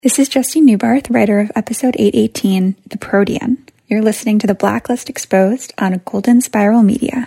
This is Justine Newbarth, writer of episode 818, The Protean. You're listening to The Blacklist Exposed on Golden Spiral Media.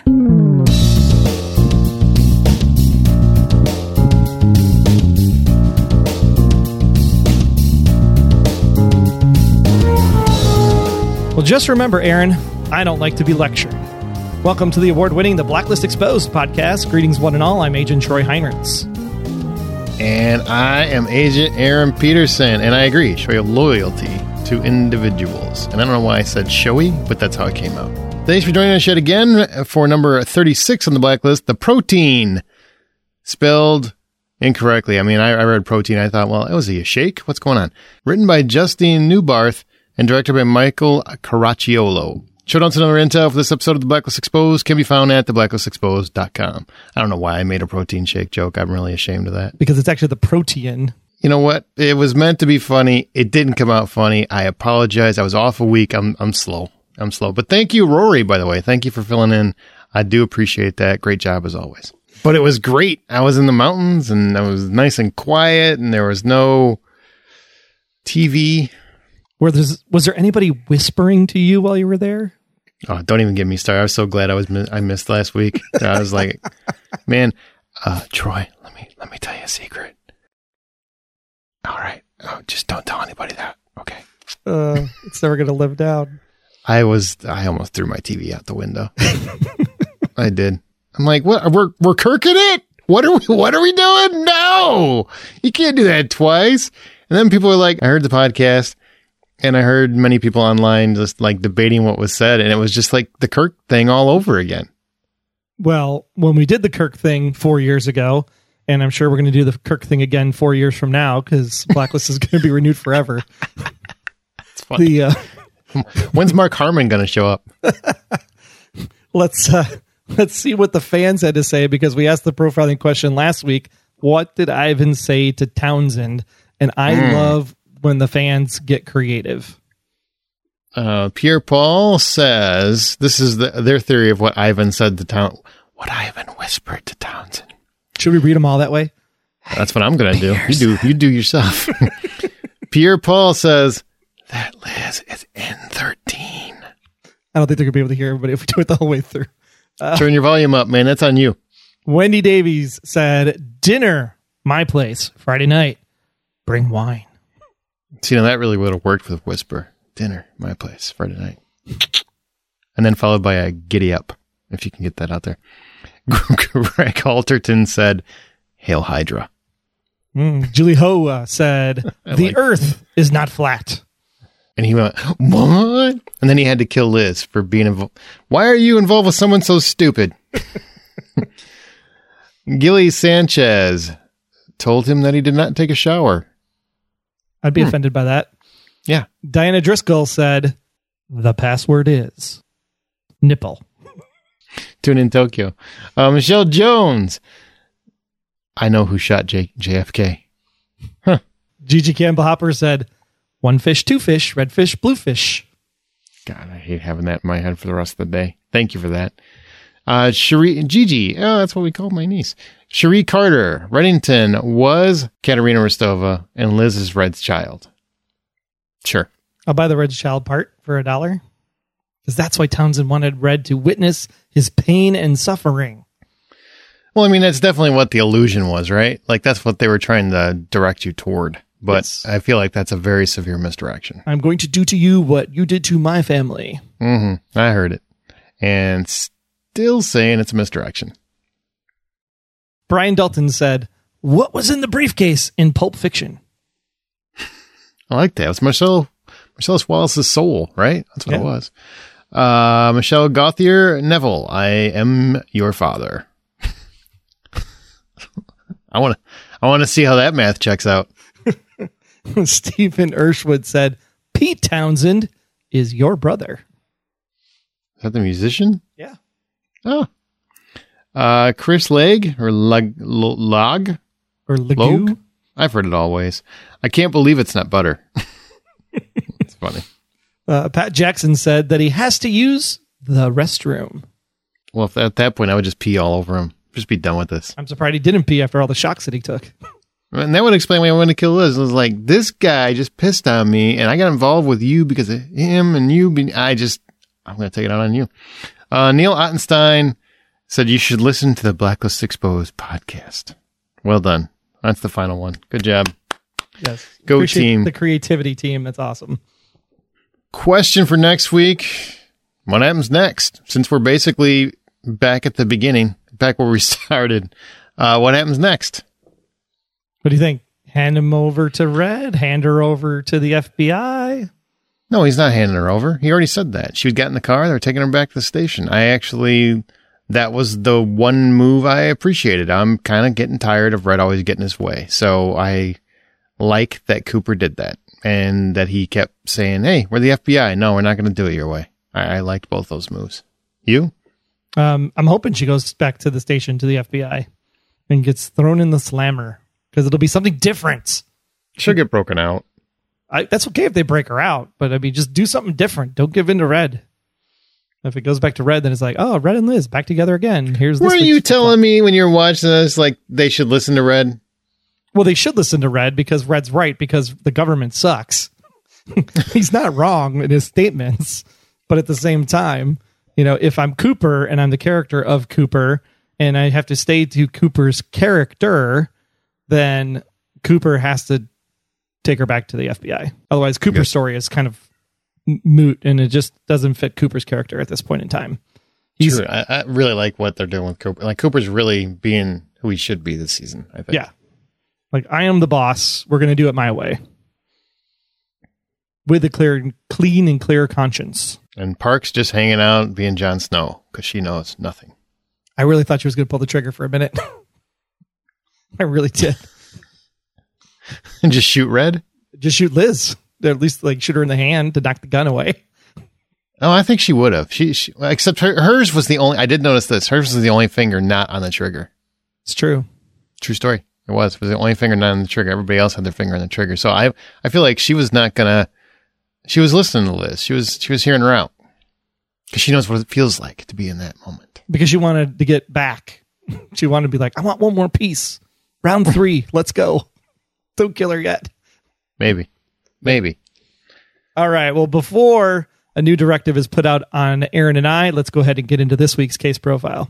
Well, just remember, Aaron, I don't like to be lectured. Welcome to the award-winning The Blacklist Exposed podcast. Greetings, one and all. I'm Agent Troy Heinrichs. And I am Agent Aaron Peterson, and I agree, show loyalty to individuals. And I don't know why I said showy, but that's how it came out. Thanks for joining us yet again for number 36 on the Blacklist, The Protean. Spelled incorrectly. I mean, I read protein. I thought, well, was he a shake? What's going on? Written by Justine Newbarth and directed by Michael Caracciolo. Show notes and other intel for this episode of The Blacklist Exposed can be found at theblacklistexposed.com. I don't know why I made a protein shake joke. I'm really ashamed of that. Because it's actually the Protean. You know what? It was meant to be funny. It didn't come out funny. I apologize. I was off a week. I'm slow. But thank you, Rory, by the way. Thank you for filling in. I do appreciate that. Great job as always. But it was great. I was in the mountains and I was nice and quiet and there was no TV. Was there anybody whispering to you while you were there? Oh, don't even get me started. I was so glad I missed last week. I was like, man, Troy, let me tell you a secret. All right. Oh, just don't tell anybody that. Okay. It's never going to live down. I almost threw my TV out the window. I did. I'm like, what? We're kirking it? What are we doing? No, you can't do that twice. And then people were like, I heard the podcast. And I heard many people online just like debating what was said. And it was just like the Kirk thing all over again. Well, when we did the Kirk thing 4 years ago, and I'm sure we're going to do the Kirk thing again 4 years from now because Blacklist is going to be renewed forever. It's funny. When's Mark Harmon going to show up? Let's see what the fans had to say, because we asked the profiling question last week. What did Ivan say to Townsend? And I love when the fans get creative. Pierre Paul says this is their theory of what Ivan said to Townsend. What Ivan whispered to Townsend. Should we read them all that way? That's what I'm going to do. You do yourself. Pierre Paul says that Liz is N13. I don't think they're going to be able to hear everybody if we do it the whole way through. Turn your volume up, man. That's on you. Wendy Davies said, dinner, my place, Friday night. Bring wine. See, now that really would have worked with Whisper. Dinner, my place, Friday night. And then followed by a giddy up, if you can get that out there. Greg Halterton said, Hail Hydra. Julie Ho said, the earth is not flat. And he went, what? And then he had to kill Liz for being involved. Why are you involved with someone so stupid? Gilly Sanchez told him that he did not take a shower. I'd be offended by that. Yeah. Diana Driscoll said, the password is nipple. Tune in Tokyo. Michelle Jones. I know who shot JFK. Huh. Gigi Campbell Hopper said, one fish, two fish, red fish, blue fish. God, I hate having that in my head for the rest of the day. Thank you for that. Gigi. Oh, that's what we call my niece. Cherie Carter. Reddington was Katerina Rostova and Liz is Red's child. Sure. I'll buy the Red's child part for $1. Because that's why Townsend wanted Red to witness his pain and suffering. Well, I mean, that's definitely what the illusion was, right? Like, that's what they were trying to direct you toward. But yes. I feel like that's a very severe misdirection. I'm going to do to you what you did to my family. Mm-hmm. I heard it. And still saying it's a misdirection. Brian Dalton said, what was in the briefcase in Pulp Fiction? I like that. It was Marcellus Wallace's soul, right? That's what it was. Michelle Gauthier Neville, I am your father. I want to see how that math checks out. Stephen Ershwood said, Pete Townsend is your brother. Is that the musician? Yeah. Oh. Chris Legg or Log or Legu. I've heard it all ways. I can't believe it's not butter. It's funny. Pat Jackson said that he has to use the restroom. Well, if at that point I would just pee all over him. Just be done with this. I'm surprised he didn't pee after all the shocks that he took. And that would explain why I wanted to kill Liz. It was like, this guy just pissed on me, and I got involved with you because of him and you. I'm going to take it out on you. Neil Ottenstein said you should listen to the Blacklist Exposed podcast. Well done. That's the final one. Good job. Yes. Go Appreciate team. The creativity team. That's awesome. Question for next week. What happens next? Since we're basically back at the beginning, back where we started, what happens next? What do you think? Hand him over to Red? Hand her over to the FBI? No, he's not handing her over. He already said that. She got in the car. They were taking her back to the station. That was the one move I appreciated. I'm kind of getting tired of Red always getting his way. So I like that Cooper did that and that he kept saying, hey, we're the FBI. No, we're not going to do it your way. I liked both those moves. You? I'm hoping she goes back to the station, to the FBI, and gets thrown in the slammer because it'll be something different. She'll get broken out. That's okay if they break her out, but I mean, just do something different. Don't give in to Red. If it goes back to Red, then it's like, oh, Red and Liz back together again. Here's this. Were you telling me when you're watching this, like they should listen to Red? Well, they should listen to Red because Red's right because the government sucks. He's not wrong in his statements, but at the same time, if I'm Cooper and I'm the character of Cooper and I have to stay to Cooper's character, then Cooper has to take her back to the FBI. Otherwise, Cooper's story is kind of moot and it just doesn't fit Cooper's character at this point in time. True. I really like what they're doing with Cooper. Like Cooper's really being who he should be this season, I think. Yeah. Like, I am the boss. We're going to do it my way. With a clean and clear conscience. And Park's just hanging out being Jon Snow because she knows nothing. I really thought she was going to pull the trigger for a minute. I really did. And just shoot Red? Just shoot Liz. At least shoot her in the hand to knock the gun away. Oh, I think she would have. She except hers was the only. I did notice this. Hers was the only finger not on the trigger. It's true. True story. It was the only finger not on the trigger. Everybody else had their finger on the trigger. So I feel like she was not gonna. She was listening to Liz. She was hearing her out because she knows what it feels like to be in that moment. Because she wanted to get back. She wanted to be like, I want one more piece. Round 3. Let's go. Don't kill her yet. Maybe. All right. Well, before a new directive is put out on Aaron and I, let's go ahead and get into this week's case profile.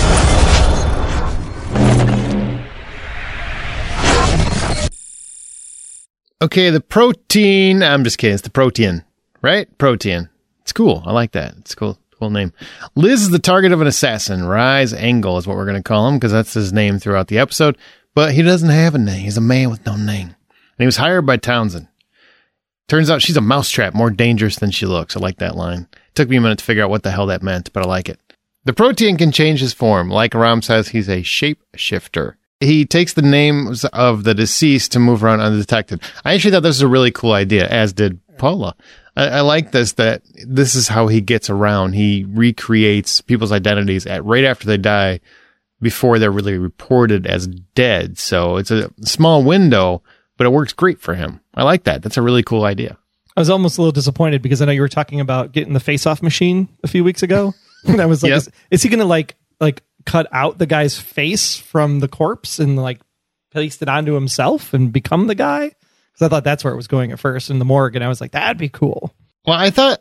Okay, the protein. I'm just kidding. It's the protein, right? Protein. It's cool. I like that. It's a cool name. Liz is the target of an assassin. Rise Angle is what we're going to call him because that's his name throughout the episode. But he doesn't have a name. He's a man with no name. And he was hired by Townsend. Turns out she's a mousetrap, more dangerous than she looks. I like that line. Took me a minute to figure out what the hell that meant, but I like it. The protein can change his form. Like Ram says, he's a shapeshifter. He takes the names of the deceased to move around undetected. I actually thought this was a really cool idea, as did Paula. I like that this is how he gets around. He recreates people's identities right after they die before they're really reported as dead. So it's a small window, but it works great for him. I like that. That's a really cool idea. I was almost a little disappointed because I know you were talking about getting the face-off machine a few weeks ago. And I was like, is he going to like cut out the guy's face from the corpse and paste it onto himself and become the guy? Because I thought that's where it was going at first in the morgue. And I was like, that'd be cool. Well,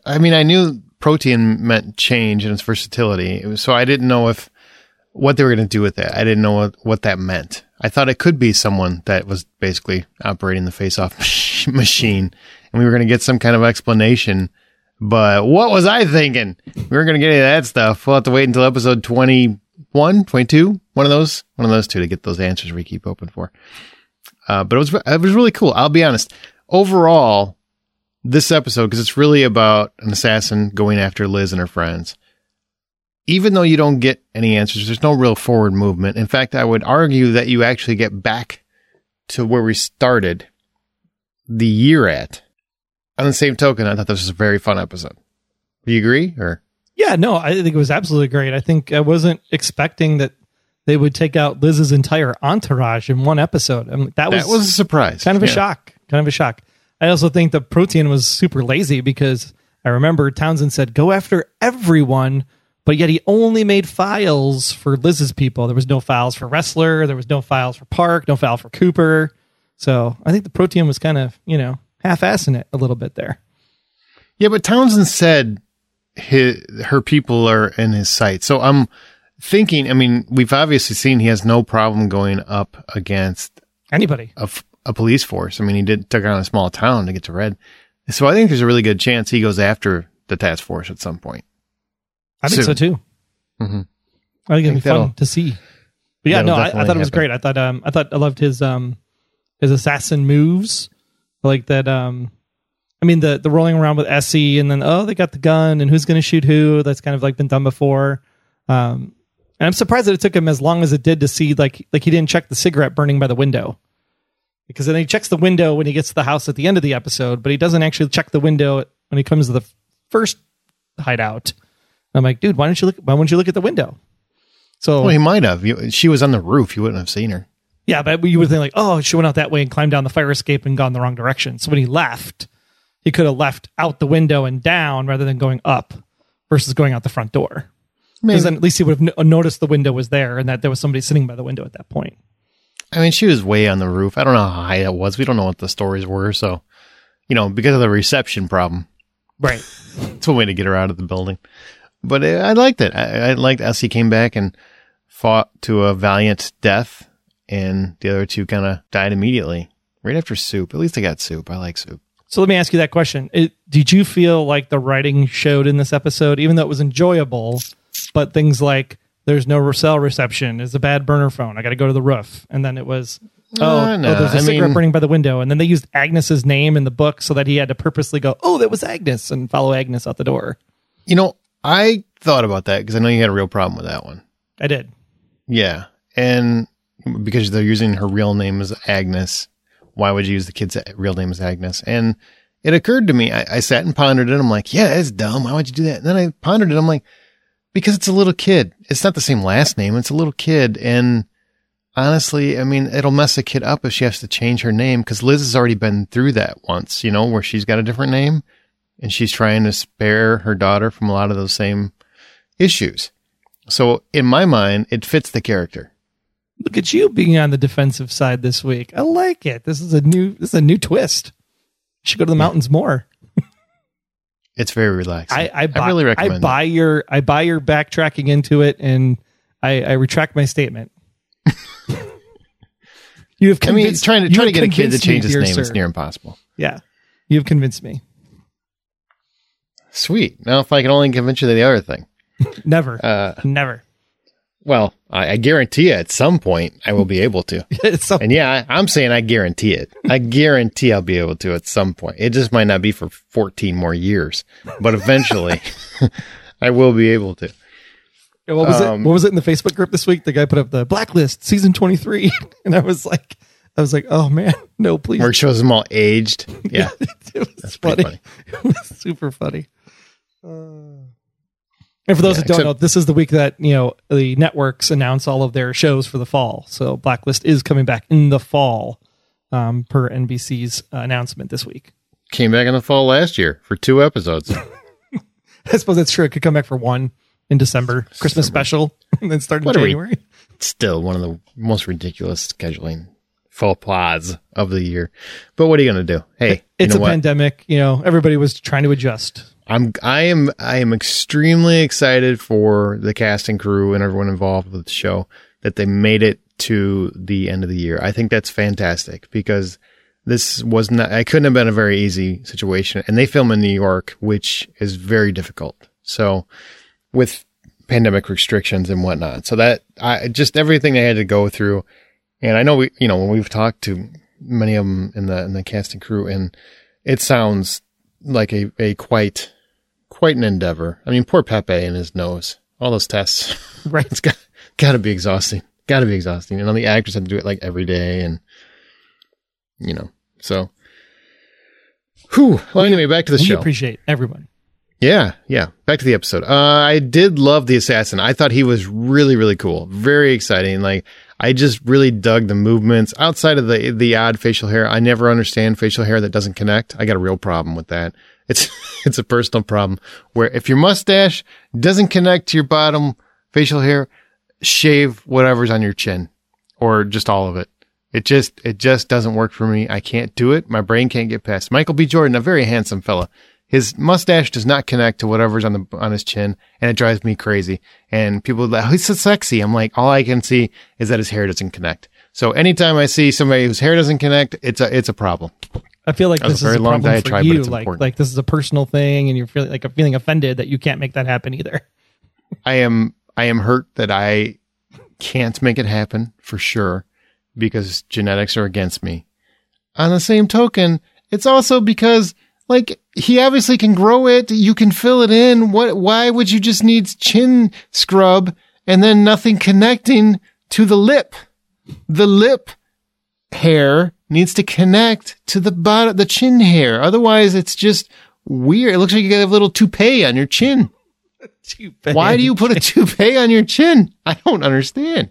I knew protein meant change and its versatility. So I didn't know what they were going to do with that. I didn't know what that meant. I thought it could be someone that was basically operating the face-off machine, and we were going to get some kind of explanation. But what was I thinking? We weren't going to get any of that stuff. We'll have to wait until episode 21, 22, one of those two to get those answers we keep hoping for. But it was really cool. I'll be honest. Overall, this episode, because it's really about an assassin going after Liz and her friends, even though you don't get any answers, there's no real forward movement. In fact, I would argue that you actually get back to where we started the year at. On the same token, I thought this was a very fun episode. Do you agree? Or yeah, no, I think it was absolutely great. I think I wasn't expecting that they would take out Liz's entire entourage in one episode. I mean, that was a surprise. Kind of a shock. I also think the protein was super lazy because I remember Townsend said, go after everyone, but yet he only made files for Liz's people. There was no files for Wrestler. There was no files for Park, no file for Cooper. So I think the Protean was kind of, half-assing it a little bit there. Yeah, but Townsend said her people are in his sight. So I'm thinking, I mean, we've obviously seen he has no problem going up against anybody, a police force. I mean, he took on a small town to get to Red. So I think there's a really good chance he goes after the task force at some point. I think so too. Mm-hmm. I think it'd be fun to see. But yeah, no, I thought it was great. I loved his assassin moves, like that. I mean, the rolling around with Essie, and then they got the gun, and who's going to shoot who? That's kind of like been done before. And I'm surprised that it took him as long as it did to see like he didn't check the cigarette burning by the window, because then he checks the window when he gets to the house at the end of the episode, but he doesn't actually check the window when he comes to the first hideout. I'm like, dude, why wouldn't you look at the window? So, well, he might have. She was on the roof. You wouldn't have seen her. Yeah, but you would think like, she went out that way and climbed down the fire escape and gone the wrong direction. So when he left, he could have left out the window and down rather than going up versus going out the front door. Because then at least he would have noticed the window was there and that there was somebody sitting by the window at that point. I mean, she was way on the roof. I don't know how high it was. We don't know what the stories were. So, because of the reception problem. Right. It's a way to get her out of the building. But I liked it. I liked Essie came back and fought to a valiant death, and the other two kind of died immediately right after Soup. At least they got Soup. I like Soup. So let me ask you that question. Did you feel like the writing showed in this episode, even though it was enjoyable, but things like there's no cell reception, it's a bad burner phone, I got to go to the roof, and then it was, there's a cigarette burning by the window, and then they used Agnes's name in the book so that he had to purposely go, that was Agnes, and follow Agnes out the door. I thought about that because I know you had a real problem with that one. I did. Yeah. And because they're using her real name as Agnes, why would you use the kid's real name as Agnes? And it occurred to me, I sat and pondered it. I'm like, yeah, that's dumb. Why would you do that? And then I pondered it. I'm like, because it's a little kid. It's not the same last name. It's a little kid. And honestly, I mean, it'll mess a kid up if she has to change her name, because Liz has already been through that once, where she's got a different name. And she's trying to spare her daughter from a lot of those same issues. So in my mind, it fits the character. Look at you being on the defensive side this week. I like it. This is a new twist. You should go to the mountains more. It's very relaxing. I really recommend it. I buy your backtracking into it, and I retract my statement. You have convinced, trying to get a kid to change his name is near impossible. Yeah. You have convinced me. Sweet. Now, if I can only convince you of the other thing. Never. Never. Well, I guarantee you at some point I will be able to. And yeah, I'm saying I guarantee it. I guarantee I'll be able to at some point. It just might not be for 14 more years, but eventually I will be able to. What was it? What was it in the Facebook group this week? The guy put up the Blacklist season 23, and I was like, oh man, no, please. Where it shows them all aged. Yeah, it was funny. It was super funny. And for those that don't know, this is the week that the networks announce all of their shows for the fall. So Blacklist is coming back in the fall, per NBC's announcement this week. Came back in the fall last year for 2 episodes. I suppose that's true. It could come back for 1 in December, Christmas special, and then start in January. Still one of the most ridiculous scheduling faux pas of the year. But what are you going to do? Hey, it's a pandemic. Everybody was trying to adjust. I am extremely excited for the cast and crew and everyone involved with the show that they made it to the end of the year. I think that's fantastic because this was not, I couldn't have been a very easy situation, and they film in New York, which is very difficult. So with pandemic restrictions and whatnot, so that just everything they had to go through. And I know when we've talked to many of them in the cast and crew, and it sounds like a quite an endeavor. I mean, poor Pepe and his nose, all those tests, right? It's got to be exhausting. Got to be exhausting. And all the actors have to do it like every day, and so. Whew. Well, anyway, back to the show. We appreciate everyone. Yeah. Back to the episode. I did love the assassin. I thought he was really, really cool. Very exciting. Like, I just really dug the movements outside of the odd facial hair. I never understand facial hair that doesn't connect. I got a real problem with that. It's a personal problem where if your mustache doesn't connect to your bottom facial hair, shave whatever's on your chin or just all of it. It just doesn't work for me. I can't do it. My brain can't get past Michael B. Jordan, a very handsome fella. His mustache does not connect to whatever's on his chin, and it drives me crazy. And people are like, oh, he's so sexy. I'm like, all I can see is that his hair doesn't connect. So anytime I see somebody whose hair doesn't connect, it's a problem. I feel like this is a problem for you. Like this is a personal thing, and you're feeling offended that you can't make that happen either. I am hurt that I can't make it happen for sure because genetics are against me. On the same token, it's also because like he obviously can grow it. You can fill it in. Why would you just need chin scrub and then nothing connecting to the lip? The lip hair needs to connect to the bottom, the chin hair. Otherwise, it's just weird. It looks like you got a little toupee on your chin. Why do you put a toupee on your chin? I don't understand.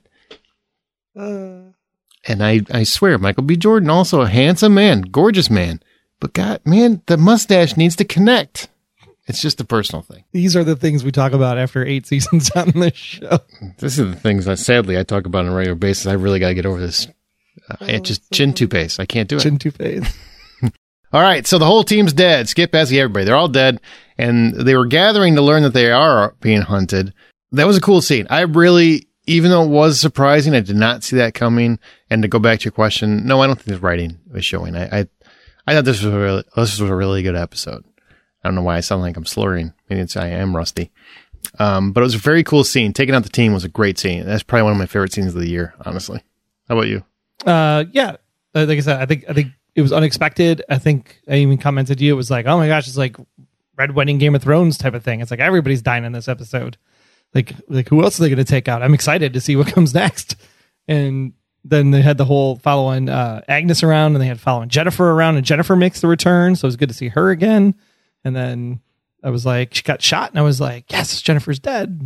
And I swear, Michael B. Jordan, also a handsome man, gorgeous man. But God, man, the mustache needs to connect. It's just a personal thing. These are the things we talk about after 8 seasons on this show. This are the things that sadly I talk about on a regular basis. I really got to get over this. Chin toupees. I can't do it. Chin toupees. All right, so the whole team's dead. Skip, Bessie, everybody. They're all dead. And they were gathering to learn that they are being hunted. That was a cool scene. I really, even though it was surprising, I did not see that coming. And to go back to your question, no, I don't think the writing was showing. I thought this was a really good episode. I don't know why I sound like I'm slurring. Maybe I am rusty. But it was a very cool scene. Taking out the team was a great scene. That's probably one of my favorite scenes of the year, honestly. How about you? Yeah. Like I said, I think it was unexpected. I think I even commented to you. It was like, oh my gosh, it's like Red Wedding Game of Thrones type of thing. It's like everybody's dying in this episode. Like who else are they going to take out? I'm excited to see what comes next. And then they had the whole following Agnes around, and they had following Jennifer around, and Jennifer makes the return. So it was good to see her again. And then I was like, she got shot, and I was like, yes, Jennifer's dead.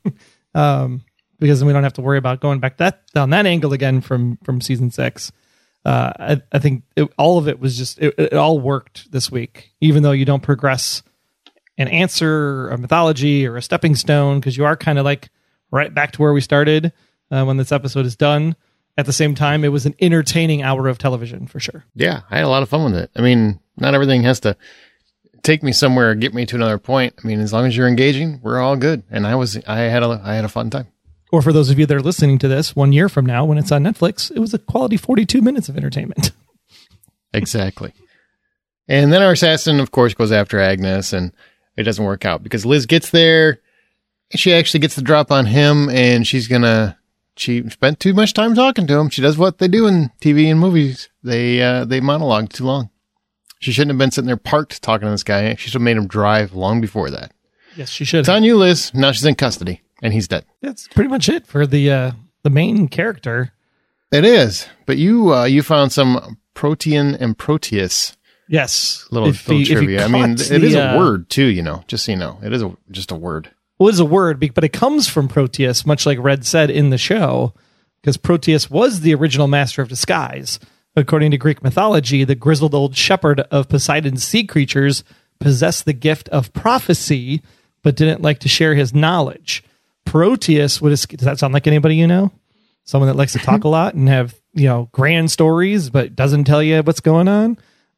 Because then we don't have to worry about going back down that angle again from season 6. I think all of it was just, it all worked this week, even though you don't progress an answer, a mythology, or a stepping stone, because you are kind of like right back to where we started when this episode is done. At the same time, it was an entertaining hour of television for sure. Yeah, I had a lot of fun with it. I mean, not everything has to take me somewhere or get me to another point. I mean, as long as you're engaging, we're all good. And I had a fun time. Or for those of you that are listening to this 1 year from now, when it's on Netflix, it was a quality 42 minutes of entertainment. Exactly. And then our assassin, of course, goes after Agnes, and it doesn't work out because Liz gets there. She actually gets the drop on him, and she spent too much time talking to him. She does what they do in TV and movies. They monologue too long. She shouldn't have been sitting there parked talking to this guy. She should have made him drive long before that. Yes, she should. It's on you, Liz. Now she's in custody, and he's dead. That's pretty much it for the main character. It is. But you found some Protean and Proteus. Yes. Little trivia. I mean, it is a word too, just so you know. It is just a word. Well, it's a word, but it comes from Proteus, much like Red said in the show, because Proteus was the original master of disguise. According to Greek mythology, the grizzled old shepherd of Poseidon's sea creatures possessed the gift of prophecy, but didn't like to share his knowledge. Proteus does that sound like anybody you know? Someone that likes to talk a lot and have, grand stories, but doesn't tell you what's going on?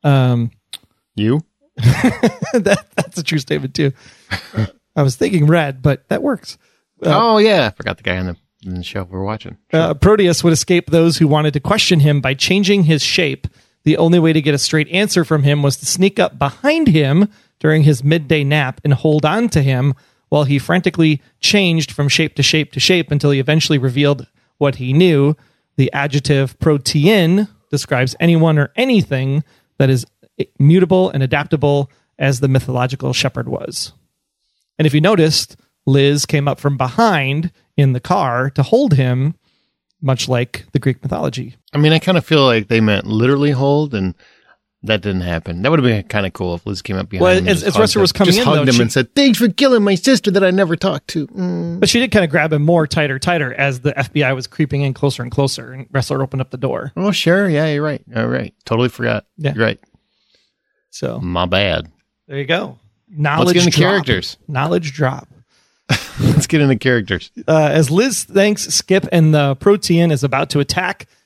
You? That's a true statement too. I was thinking Red, but that works. Oh yeah, I forgot the guy in the show we're watching. Sure. Proteus would escape those who wanted to question him by changing his shape. The only way to get a straight answer from him was to sneak up behind him during his midday nap and hold on to him while he frantically changed from shape to shape to shape until he eventually revealed what he knew. The adjective protean describes anyone or anything that is mutable and adaptable, as the mythological shepherd was. And if you noticed, Liz came up from behind in the car to hold him, much like the Greek mythology. I mean, I kind of feel like they meant literally hold, and that didn't happen. That would have been kind of cool if Liz came up behind him. Well, as Ressa was coming in, just hugged him and said, "Thanks for killing my sister that I never talked to." But she did kind of grab him more tighter as the FBI was creeping in closer and closer, and Ressler opened up the door. Oh, sure. Yeah, you're right. All right. Totally forgot. Yeah. You're right. So my bad. There you go. Knowledge. Let's get into characters. Knowledge drop. Let's get into characters. As Liz thanks Skip and the Protean is about to attack,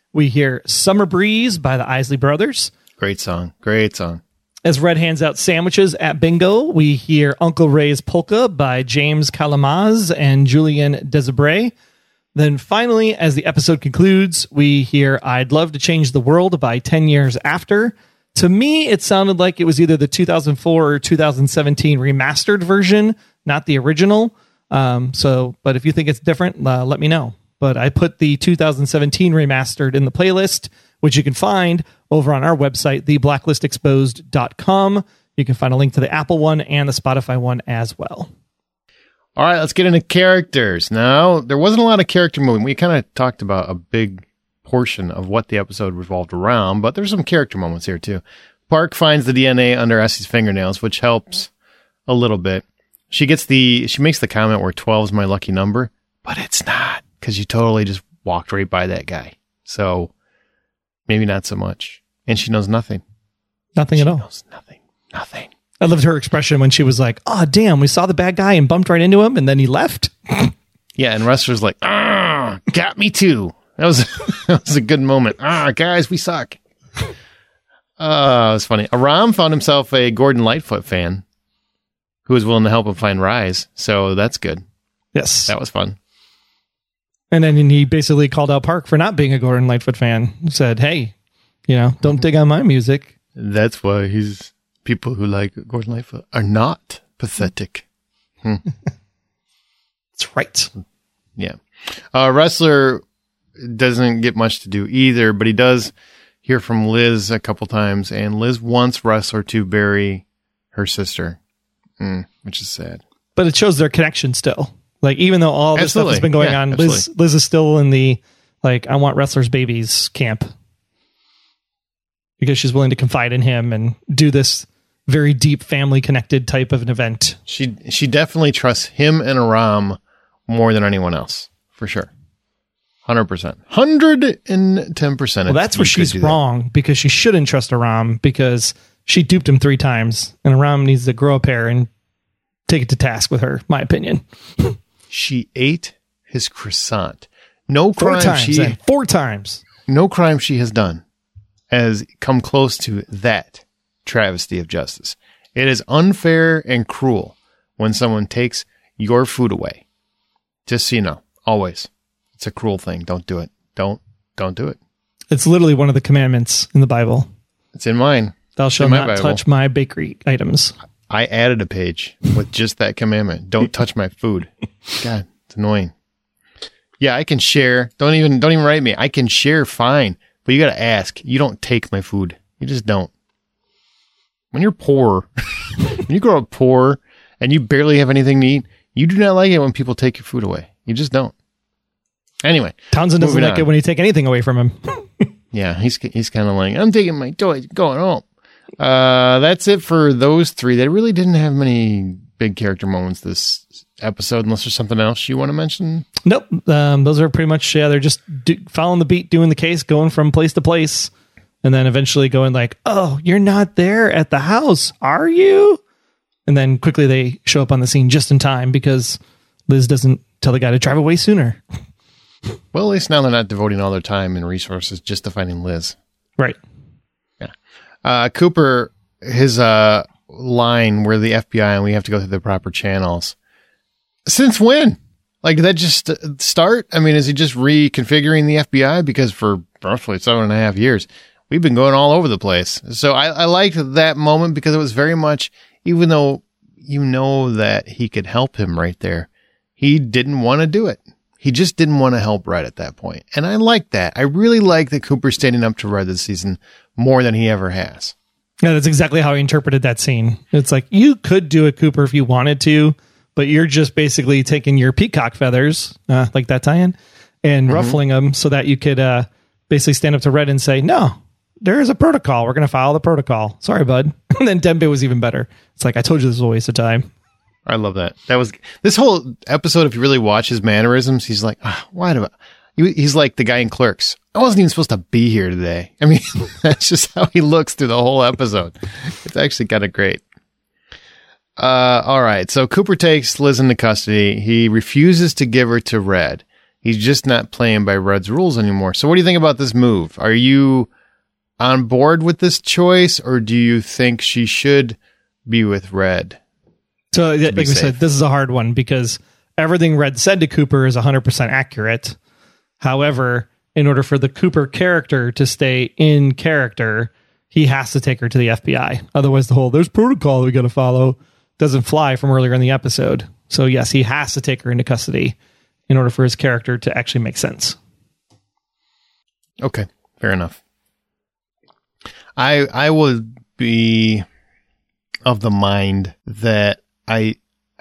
we hear Summer Breeze by the Isley Brothers. Great song. Great song. As Red hands out sandwiches at bingo, we hear Uncle Ray's Polka by James Kalamaz and Julian Desibray. Then finally, as the episode concludes, we hear I'd Love to Change the World by 10 Years After. To me, it sounded like it was either the 2004 or 2017 remastered version, not the original. But if you think it's different, let me know. But I put the 2017 remastered in the playlist, which you can find over on our website, theblacklistexposed.com. You can find a link to the Apple one and the Spotify one as well. All right, let's get into characters. Now, there wasn't a lot of character movement. We kind of talked about a big portion of what the episode revolved around, but there's some character moments here too. Park finds the DNA under Essie's fingernails, which helps a little bit. She makes the comment where 12 is my lucky number, but it's not, because you totally just walked right by that guy. So maybe not so much. And she knows nothing. Nothing at all. She knows nothing. I loved her expression when she was like, oh, damn, we saw the bad guy and bumped right into him, and then he left. Yeah, and Wrestler's like, got me too. That was a good moment. Guys, we suck. It was funny. Aram found himself a Gordon Lightfoot fan who was willing to help him find Rise, so that's good. Yes. That was fun. And then he basically called out Park for not being a Gordon Lightfoot fan. He said, hey, don't dig on my music. That's why people who like Gordon Lightfoot are not pathetic. That's right. Yeah. Wrestler doesn't get much to do either, but he does hear from Liz a couple times, and Liz wants Wrestler to bury her sister, which is sad. But it shows their connection still. Like, even though all this stuff has been going on, Liz is still in the, like, I want Wrestler's babies camp. Because she's willing to confide in him and do this very deep family connected type of an event. She definitely trusts him and Aram more than anyone else, for sure. 100%. 110%. Well, that's where she's wrong, because she shouldn't trust Aram, because she duped him 3 times, and Aram needs to grow a pair and take it to task with her, my opinion. She ate his croissant. No crime 4 times. No crime she has done has come close to that travesty of justice. It is unfair and cruel when someone takes your food away. Just so you know, always. It's a cruel thing. Don't do it. Don't do it. It's literally one of the commandments in the Bible. It's in mine. Thou shalt not touch my bakery items. I added a page with just that commandment. Don't touch my food. God, it's annoying. Yeah, I can share. Don't even write me. I can share fine, but you got to ask. You don't take my food. You just don't. When you're poor, when you grow up poor and you barely have anything to eat, you do not like it when people take your food away. You just don't. Anyway, Townsend doesn't like it when you take anything away from him. Yeah, he's kind of like, I'm taking my toys, going home. That's it for those 3. They really didn't have many big character moments this episode, unless there's something else you want to mention. Nope. Those are pretty much, they're just following the beat, doing the case, going from place to place, and then eventually going like, oh, you're not there at the house, are you? And then quickly they show up on the scene just in time, because Liz doesn't tell the guy to drive away sooner. Well, at least now they're not devoting all their time and resources just to finding Liz. Right. Yeah. Cooper, his line where the FBI and we have to go through the proper channels. Since when? Like, did that just start? I mean, is he just reconfiguring the FBI? Because for roughly 7.5 years, we've been going all over the place. So I liked that moment, because it was very much, even though you know that he could help him right there, he didn't want to do it. He just didn't want to help Red at that point. And I like that. I really like that Cooper's standing up to Red this season more than he ever has. Yeah, that's exactly how I interpreted that scene. It's like, you could do it, Cooper, if you wanted to, but you're just basically taking your peacock feathers, like that tie-in, and ruffling them so that you could basically stand up to Red and say, no, there is a protocol. We're going to follow the protocol. Sorry, bud. And then Dembe was even better. It's like, I told you this was a waste of time. I love that. That was this whole episode. If you really watch his mannerisms, he's like, he's like the guy in Clerks. I wasn't even supposed to be here today. I mean, that's just how he looks through the whole episode. It's actually kind of great. All right. So Cooper takes Liz into custody. He refuses to give her to Red. He's just not playing by Red's rules anymore. So what do you think about this move? Are you on board with this choice, or do you think she should be with Red? So, like we said, this is a hard one because everything Red said to Cooper is 100% accurate. However, in order for the Cooper character to stay in character, he has to take her to the FBI. Otherwise, the whole there's protocol we got to follow doesn't fly from earlier in the episode. So, yes, he has to take her into custody in order for his character to actually make sense. Okay, fair enough. I would be of the mind that I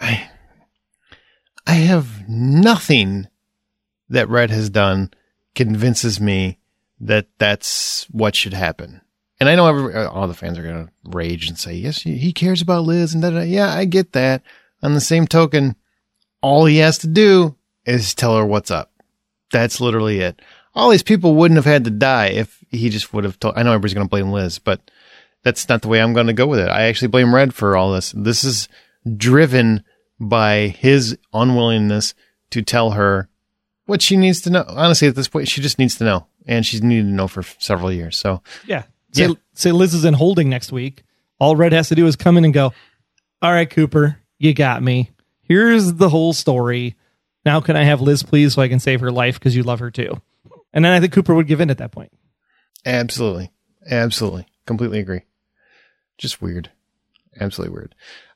have nothing that Red has done convinces me that that's what should happen. And I know all the fans are going to rage and say, yes, he cares about Liz and da-da. Yeah, I get that. On the same token, all he has to do is tell her what's up. That's literally it. All these people wouldn't have had to die if he just would have told. I know everybody's going to blame Liz, but that's not the way I'm going to go with it. I actually blame Red for all this. This is driven by his unwillingness to tell her what she needs to know. Honestly, at this point, she just needs to know. And she's needed to know for several years. So yeah. Say Liz is in holding next week. All Red has to do is come in and go, all right, Cooper, you got me. Here's the whole story. Now can I have Liz, please, so I can save her life because you love her too? And then I think Cooper would give in at that point. Absolutely. Completely agree. Just weird. Absolutely weird.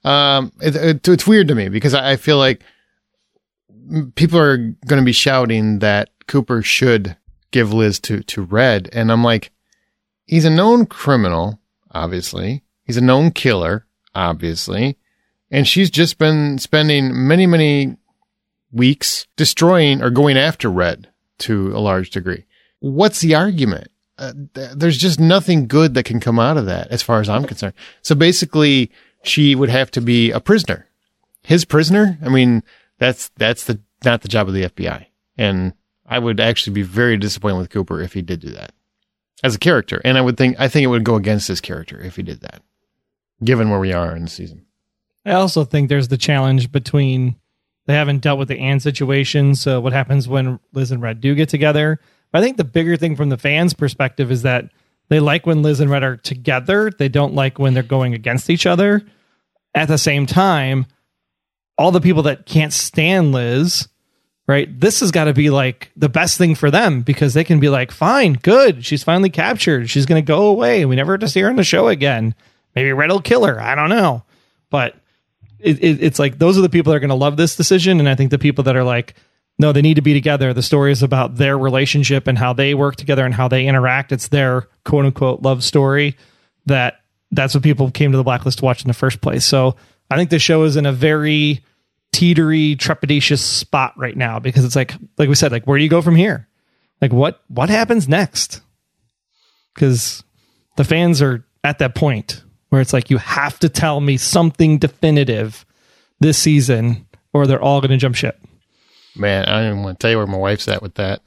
It's weird to me because I feel like people are going to be shouting that Cooper should give Liz to Red. And I'm like, he's a known criminal, obviously. He's a known killer, obviously. And she's just been spending many, many weeks destroying or going after Red to a large degree. What's the argument? There's just nothing good that can come out of that as far as I'm concerned. So basically, she would have to be a prisoner. His prisoner? I mean, that's not the job of the FBI. And I would actually be very disappointed with Cooper if he did do that as a character. And I think it would go against his character if he did that, given where we are in the season. I also think there's the challenge between they haven't dealt with the Anne situation. So what happens when Liz and Red do get together? But I think the bigger thing from the fans' perspective is that they like when Liz and Red are together. They don't like when they're going against each other. At the same time, all the people that can't stand Liz, right? This has got to be like the best thing for them because they can be like, fine, good. She's finally captured. She's going to go away. We never have to see her on the show again. Maybe Red will kill her. I don't know. But it's like those are the people that are going to love this decision. And I think the people that are like, no, they need to be together. The story is about their relationship and how they work together and how they interact. It's their quote unquote love story. That's what people came to the Blacklist to watch in the first place. So I think the show is in a very teetery, trepidatious spot right now because it's like we said, like, where do you go from here? Like what happens next? Because the fans are at that point where it's like, you have to tell me something definitive this season or they're all going to jump ship. Man, I don't even want to tell you where my wife's at with that.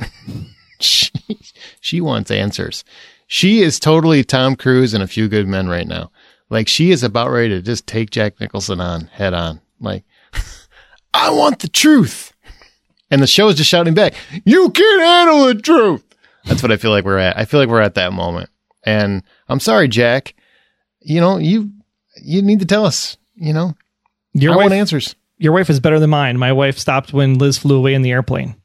She wants answers. She is totally Tom Cruise and A Few Good Men right now. Like, she is about ready to just take Jack Nicholson on head on. Like, I want the truth. And the show is just shouting back, you can't handle the truth. That's what I feel like we're at. I feel like we're at that moment. And I'm sorry, Jack. You know, you need to tell us, you know, I want answers. Your wife is better than mine. My wife stopped when Liz flew away in the airplane.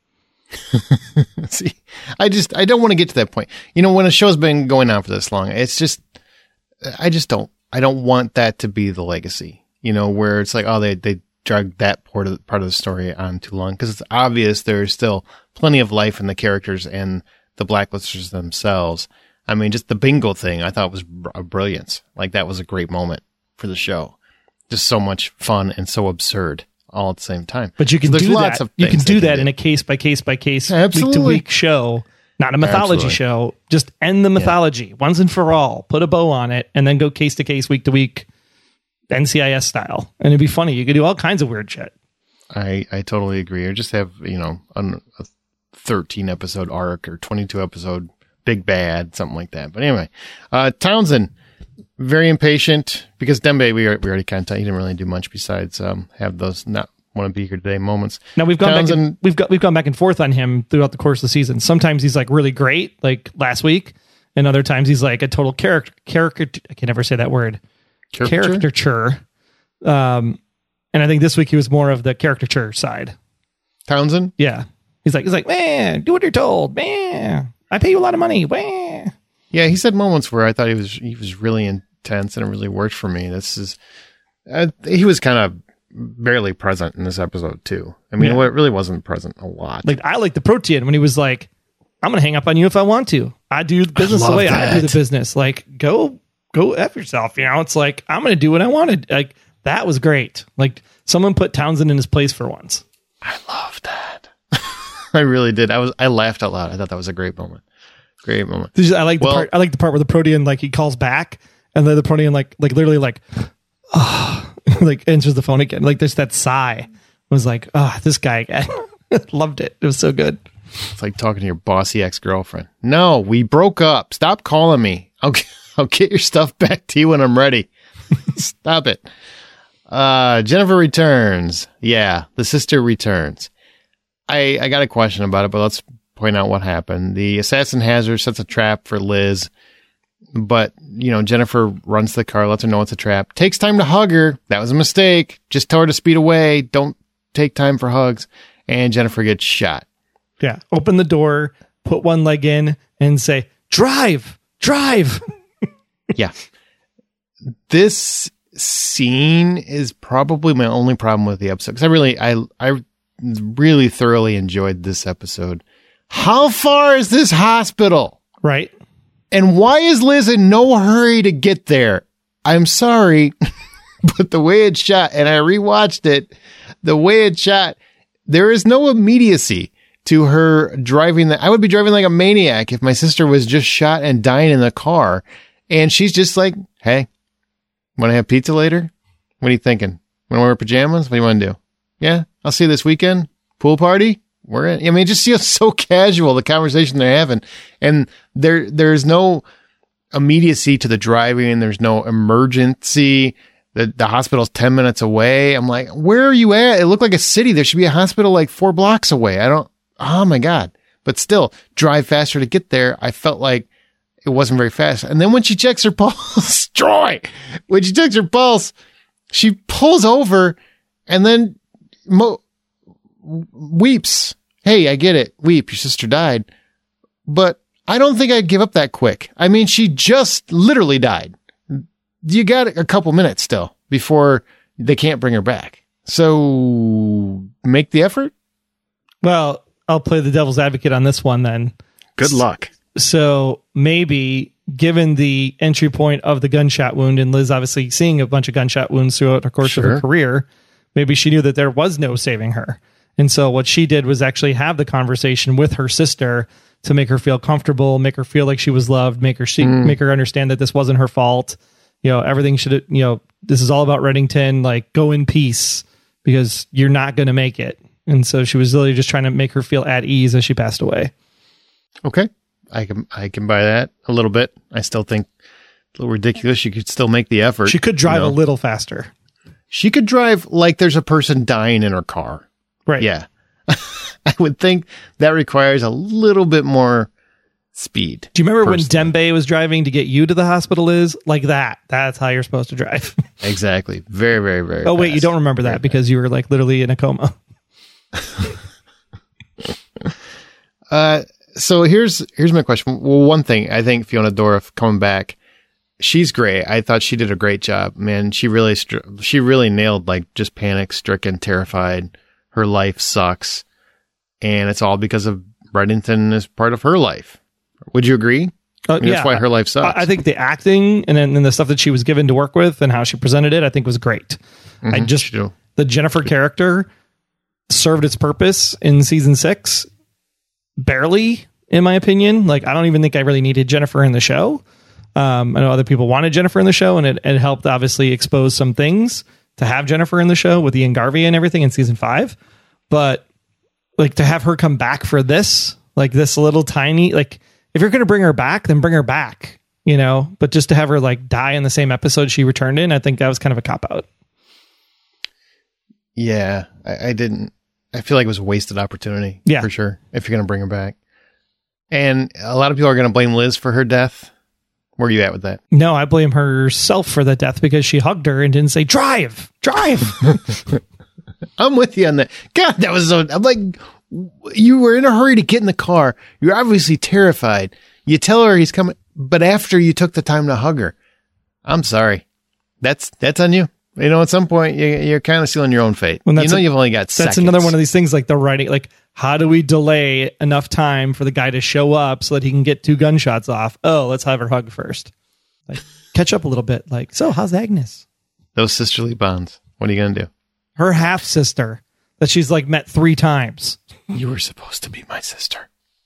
See, I don't want to get to that point. You know, when a show's been going on for this long, it's just, I don't want that to be the legacy, you know, where it's like, oh, they dragged that part of the story on too long. Cause it's obvious there's still plenty of life in the characters and the Blacklisters themselves. I mean, just the bingo thing I thought was a brilliance. Like, that was a great moment for the show. Just so much fun and so absurd all at the same time. But you can do that. You can do that in a case by case by case, week to week show, not a mythology show. Just end the mythology once and for all. Put a bow on it, and then go case to case, week to week, NCIS style, and it'd be funny. You could do all kinds of weird shit. I totally agree. Or just have, you know, a 13 episode arc or 22 episode big bad, something like that. But anyway, Townsend. Very impatient because Dembe, we already kind of, he didn't really do much besides have those not want to be here today moments. Now we've gone we've gone back and forth on him throughout the course of the season. Sometimes he's like really great, like last week, and other times he's like a total character. I can never say that word. Caricature. And I think this week he was more of the caricature side. Townsend? Yeah. He's like, man, do what you're told. Man, I pay you a lot of money. Man. Yeah, he said moments where I thought he was really intense and it really worked for me. He was kind of barely present in this episode too. I mean, it really wasn't present a lot. Like I like the Protean when he was like, I'm going to hang up on you if I want to. I do the business the way I do the business. Like go F yourself. You know, it's like, I'm going to do what I wanted. Like that was great. Like someone put Townsend in his place for once. I love that. I really did. I laughed out loud. I thought that was a great moment. Great moment. I like the part where the Protean, like he calls back and then the Protean like literally like, like answers the phone again. Like there's that sigh. It was like, this guy again. Loved it. It was so good. It's like talking to your bossy ex-girlfriend. No, we broke up. Stop calling me. I'll get your stuff back to you when I'm ready. Stop it. Jennifer returns. Yeah, the sister returns. I got a question about it, but let's point out what happened. The assassin has her, sets a trap for Liz, but, Jennifer runs the car, lets her know it's a trap, takes time to hug her. That was a mistake. Just tell her to speed away. Don't take time for hugs. And Jennifer gets shot. Yeah. Open the door, put one leg in and say, drive. Yeah. This scene is probably my only problem with the episode. Because I really thoroughly enjoyed this episode. How far is this hospital? Right. And why is Liz in no hurry to get there? I'm sorry, but the way it's shot, and I rewatched it, the way it's shot, there is no immediacy to her driving. I would be driving like a maniac if my sister was just shot and dying in the car. And she's just like, hey, want to have pizza later? What are you thinking? Want to wear pajamas? What do you want to do? Yeah, I'll see you this weekend. Pool party? We're in. I mean, it just feels so casual, the conversation they're having. And there's no immediacy to the driving. There's no emergency. The hospital's 10 minutes away. I'm like, where are you at? It looked like a city. There should be a hospital like 4 blocks away. Oh my God. But still, drive faster to get there. I felt like it wasn't very fast. And then when she checks her pulse, Troy, when she checks her pulse, she pulls over and then weeps. Hey, I get it. Weep. Your sister died. But I don't think I'd give up that quick. I mean, she just literally died. You got a couple minutes still before they can't bring her back. So make the effort. Well, I'll play the devil's advocate on this one then. Good luck. So maybe given the entry point of the gunshot wound and Liz obviously seeing a bunch of gunshot wounds throughout the course of her career, maybe she knew that there was no saving her. And so what she did was actually have the conversation with her sister to make her feel comfortable, make her feel like she was loved, make her understand that this wasn't her fault. Everything should, this is all about Reddington, like go in peace because you're not going to make it. And so she was literally just trying to make her feel at ease as she passed away. Okay. I can buy that a little bit. I still think it's a little ridiculous. She could still make the effort. She could drive a little faster. She could drive like there's a person dying in her car. Right. Yeah. I would think that requires a little bit more speed. Do you remember when Dembe was driving to get you to the hospital? Is like that. That's how you're supposed to drive. Exactly. Very, very, very Oh, wait, you don't remember that because you were like literally in a coma. So here's my question. Well, one thing, I think Fiona Dourif coming back, she's great. I thought she did a great job, man. She really nailed like just panic stricken, terrified. Her life sucks. And it's all because of Reddington as part of her life. Would you agree? That's why her life sucks. I think the acting and then the stuff that she was given to work with and how she presented it, I think was great. Mm-hmm. The Jennifer character served its purpose in season 6. Barely, in my opinion. Like, I don't even think I really needed Jennifer in the show. I know other people wanted Jennifer in the show, and it helped obviously expose some things to have Jennifer in the show with Ian Garvey and everything in season 5. But like to have her come back for this, like this little tiny, like if you're going to bring her back, then bring her back, but just to have her like die in the same episode she returned in, I think that was kind of a cop out. Yeah, I didn't. I feel like it was a wasted opportunity. Yeah. For sure. If you're going to bring her back. And a lot of people are going to blame Liz for her death. Where are you at with that? No, I blame herself for the death because she hugged her and didn't say, drive. I'm with you on that. God, that was so, I'm like, you were in a hurry to get in the car. You're obviously terrified. You tell her he's coming, but after you took the time to hug her, I'm sorry. That's on you. You know, at some point, you're kind of sealing your own fate. Well, you've only got seconds. That's another one of these things like the writing, like, how do we delay enough time for the guy to show up so that he can get 2 gunshots off? Oh, let's have her hug first. Like, catch up a little bit. Like, so how's Agnes? Those sisterly bonds. What are you going to do? Her half sister that she's like met 3 times. You were supposed to be my sister.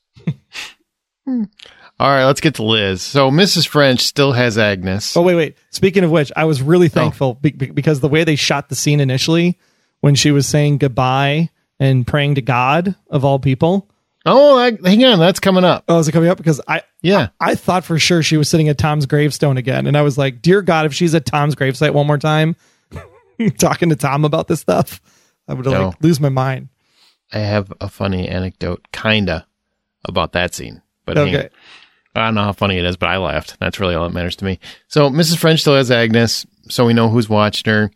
All right, let's get to Liz. So Mrs. French still has Agnes. Oh, wait. Speaking of which, I was really thankful because the way they shot the scene initially when she was saying goodbye and praying to God of all people. Oh, hang on. That's coming up. Oh, is it coming up? Because I thought for sure she was sitting at Tom's gravestone again. And I was like, dear God, if she's at Tom's gravesite one more time, talking to Tom about this stuff, I would like lose my mind. I have a funny anecdote, kinda, about that scene. But okay. I don't know how funny it is, but I laughed. That's really all that matters to me. So Mrs. French still has Agnes, so we know who's watching her.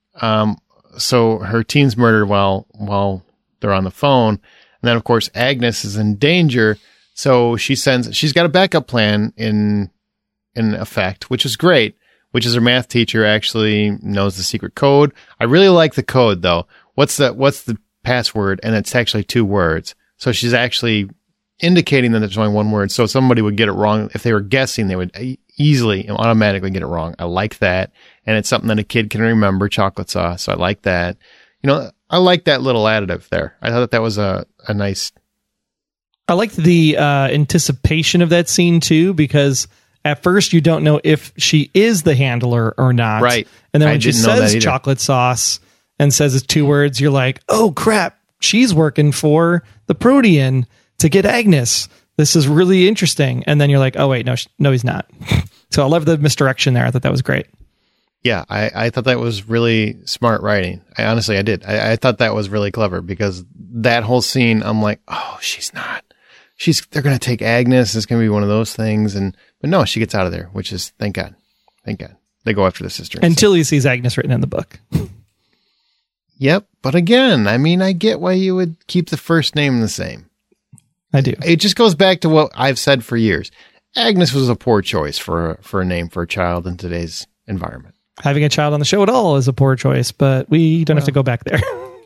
So her teen's murdered while they're on the phone. And then, of course, Agnes is in danger. So she's got a backup plan in effect, which is great, which is her math teacher actually knows the secret code. I really like the code, though. What's the password? And it's actually 2 words. So she's actually indicating that there's only 1 word. So somebody would get it wrong. If they were guessing, they would easily and automatically get it wrong. I like that. And it's something that a kid can remember, chocolate sauce. So I like that. You know, I like that little additive there. I thought that was a nice. I liked the anticipation of that scene too, because at first you don't know if she is the handler or not. Right. And then when she says chocolate sauce and says it's 2 words, you're like, oh crap, she's working for the Protean to get Agnes. This is really interesting. And then you're like, oh wait, no, he's not. So I love the misdirection there. I thought that was great. Yeah, I thought that was really smart writing. I did. I thought that was really clever because that whole scene, I'm like, oh, she's not. They're going to take Agnes. It's going to be one of those things. But no, she gets out of there, which is, thank God. Thank God. They go after the sister. Until he sees Agnes written in the book. Yep. But again, I mean, I get why you would keep the first name the same. I do. It just goes back to what I've said for years. Agnes was a poor choice for a name for a child in today's environment. Having a child on the show at all is a poor choice, but we don't have to go back there.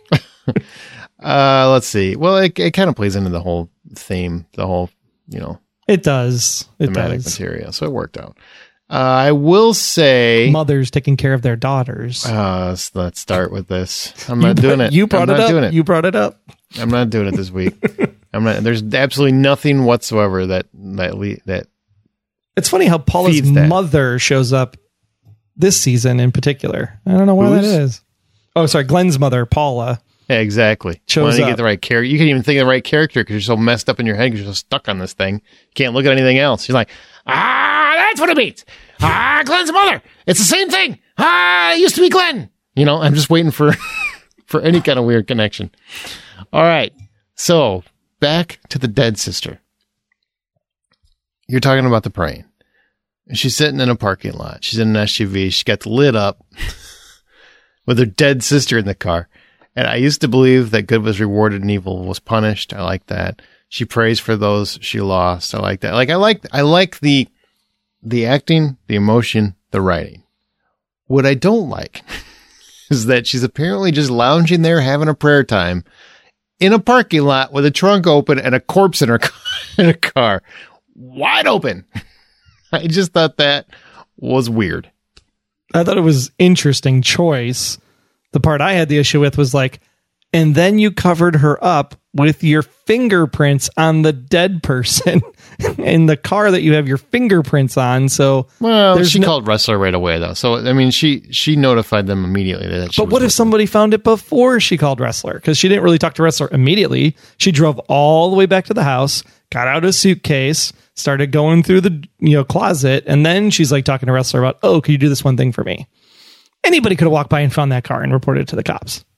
Let's see. Well, it kind of plays into the whole theme, the whole, It does. Thematic material. So it worked out. I will say mothers taking care of their daughters. Let's start with this. I'm not doing it. You brought it up. You brought it up. I'm not doing it this week. There's absolutely nothing whatsoever that. It's funny how Paula's mother shows up this season in particular. I don't know why that is. Oh, sorry. Glenn's mother, Paula. Yeah, exactly. Shows up. Get the right character. You can't even think of the right character because you're so messed up in your head because you're so stuck on this thing. You can't look at anything else. You're like, that's what it means. Glenn's mother. It's the same thing. It used to be Glenn. I'm just waiting for any kind of weird connection. All right. So back to the dead sister. You're talking about the praying. She's sitting in a parking lot. She's in an SUV. She got the lid up with her dead sister in the car. And I used to believe that good was rewarded and evil was punished. I like that. She prays for those she lost. I like that. I like the acting, the emotion, the writing. What I don't like is that she's apparently just lounging there having a prayer time in a parking lot with a trunk open and a corpse in her car. Wide open. I just thought that was weird. I thought it was interesting choice. The part I had the issue with was like, and then you covered her up with your fingerprints on the dead person in the car that you have your fingerprints on. So, well, she called Ressler right away though. So, I mean, she notified them immediately that she. But what if somebody found it before she called Ressler? Because she didn't really talk to Ressler immediately. She drove all the way back to the house, got out a suitcase, started going through the closet, and then she's like talking to Ressler about, oh, could you do this one thing for me? Anybody could have walked by and found that car and reported it to the cops.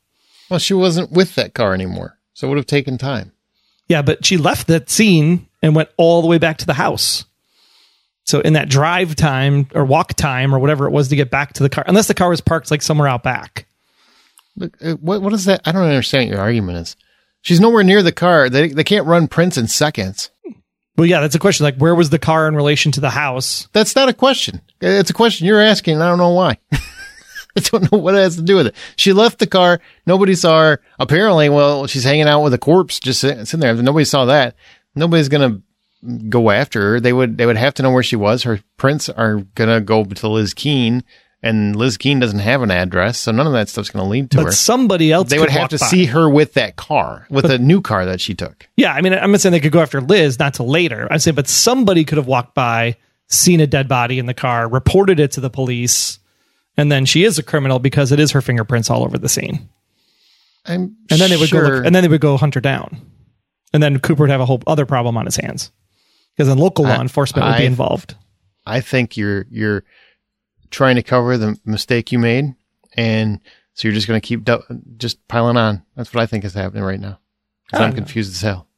Well, she wasn't with that car anymore, so it would have taken time. Yeah, but she left that scene and went all the way back to the house. So in that drive time or walk time or whatever it was to get back to the car, unless the car was parked like somewhere out back. Look, what is that? I don't understand what your argument is. She's nowhere near the car. They can't run prints in seconds. Well, yeah, that's a question. Like, where was the car in relation to the house? That's not a question. It's a question you're asking, and I don't know why. I don't know what it has to do with it. She left the car. Nobody saw her. Apparently, well, she's hanging out with a corpse just sitting there. Nobody saw that. Nobody's going to go after her. They would have to know where she was. Her prints are going to go to Liz Keene, and Liz Keene doesn't have an address, so none of that stuff's going to lead to her. But somebody else They would have to see her with that car, with a new car that she took. Yeah, I mean, I'm not saying they could go after Liz, not till later. I'm saying, but somebody could have walked by, seen a dead body in the car, reported it to the police, and then she is a criminal because it is her fingerprints all over the scene. And then they would go hunt her down, and then Cooper would have a whole other problem on his hands because then local law enforcement would be involved. I think you're trying to cover the mistake you made, and so you're just going to keep just piling on. That's what I think is happening right now. I'm confused as hell.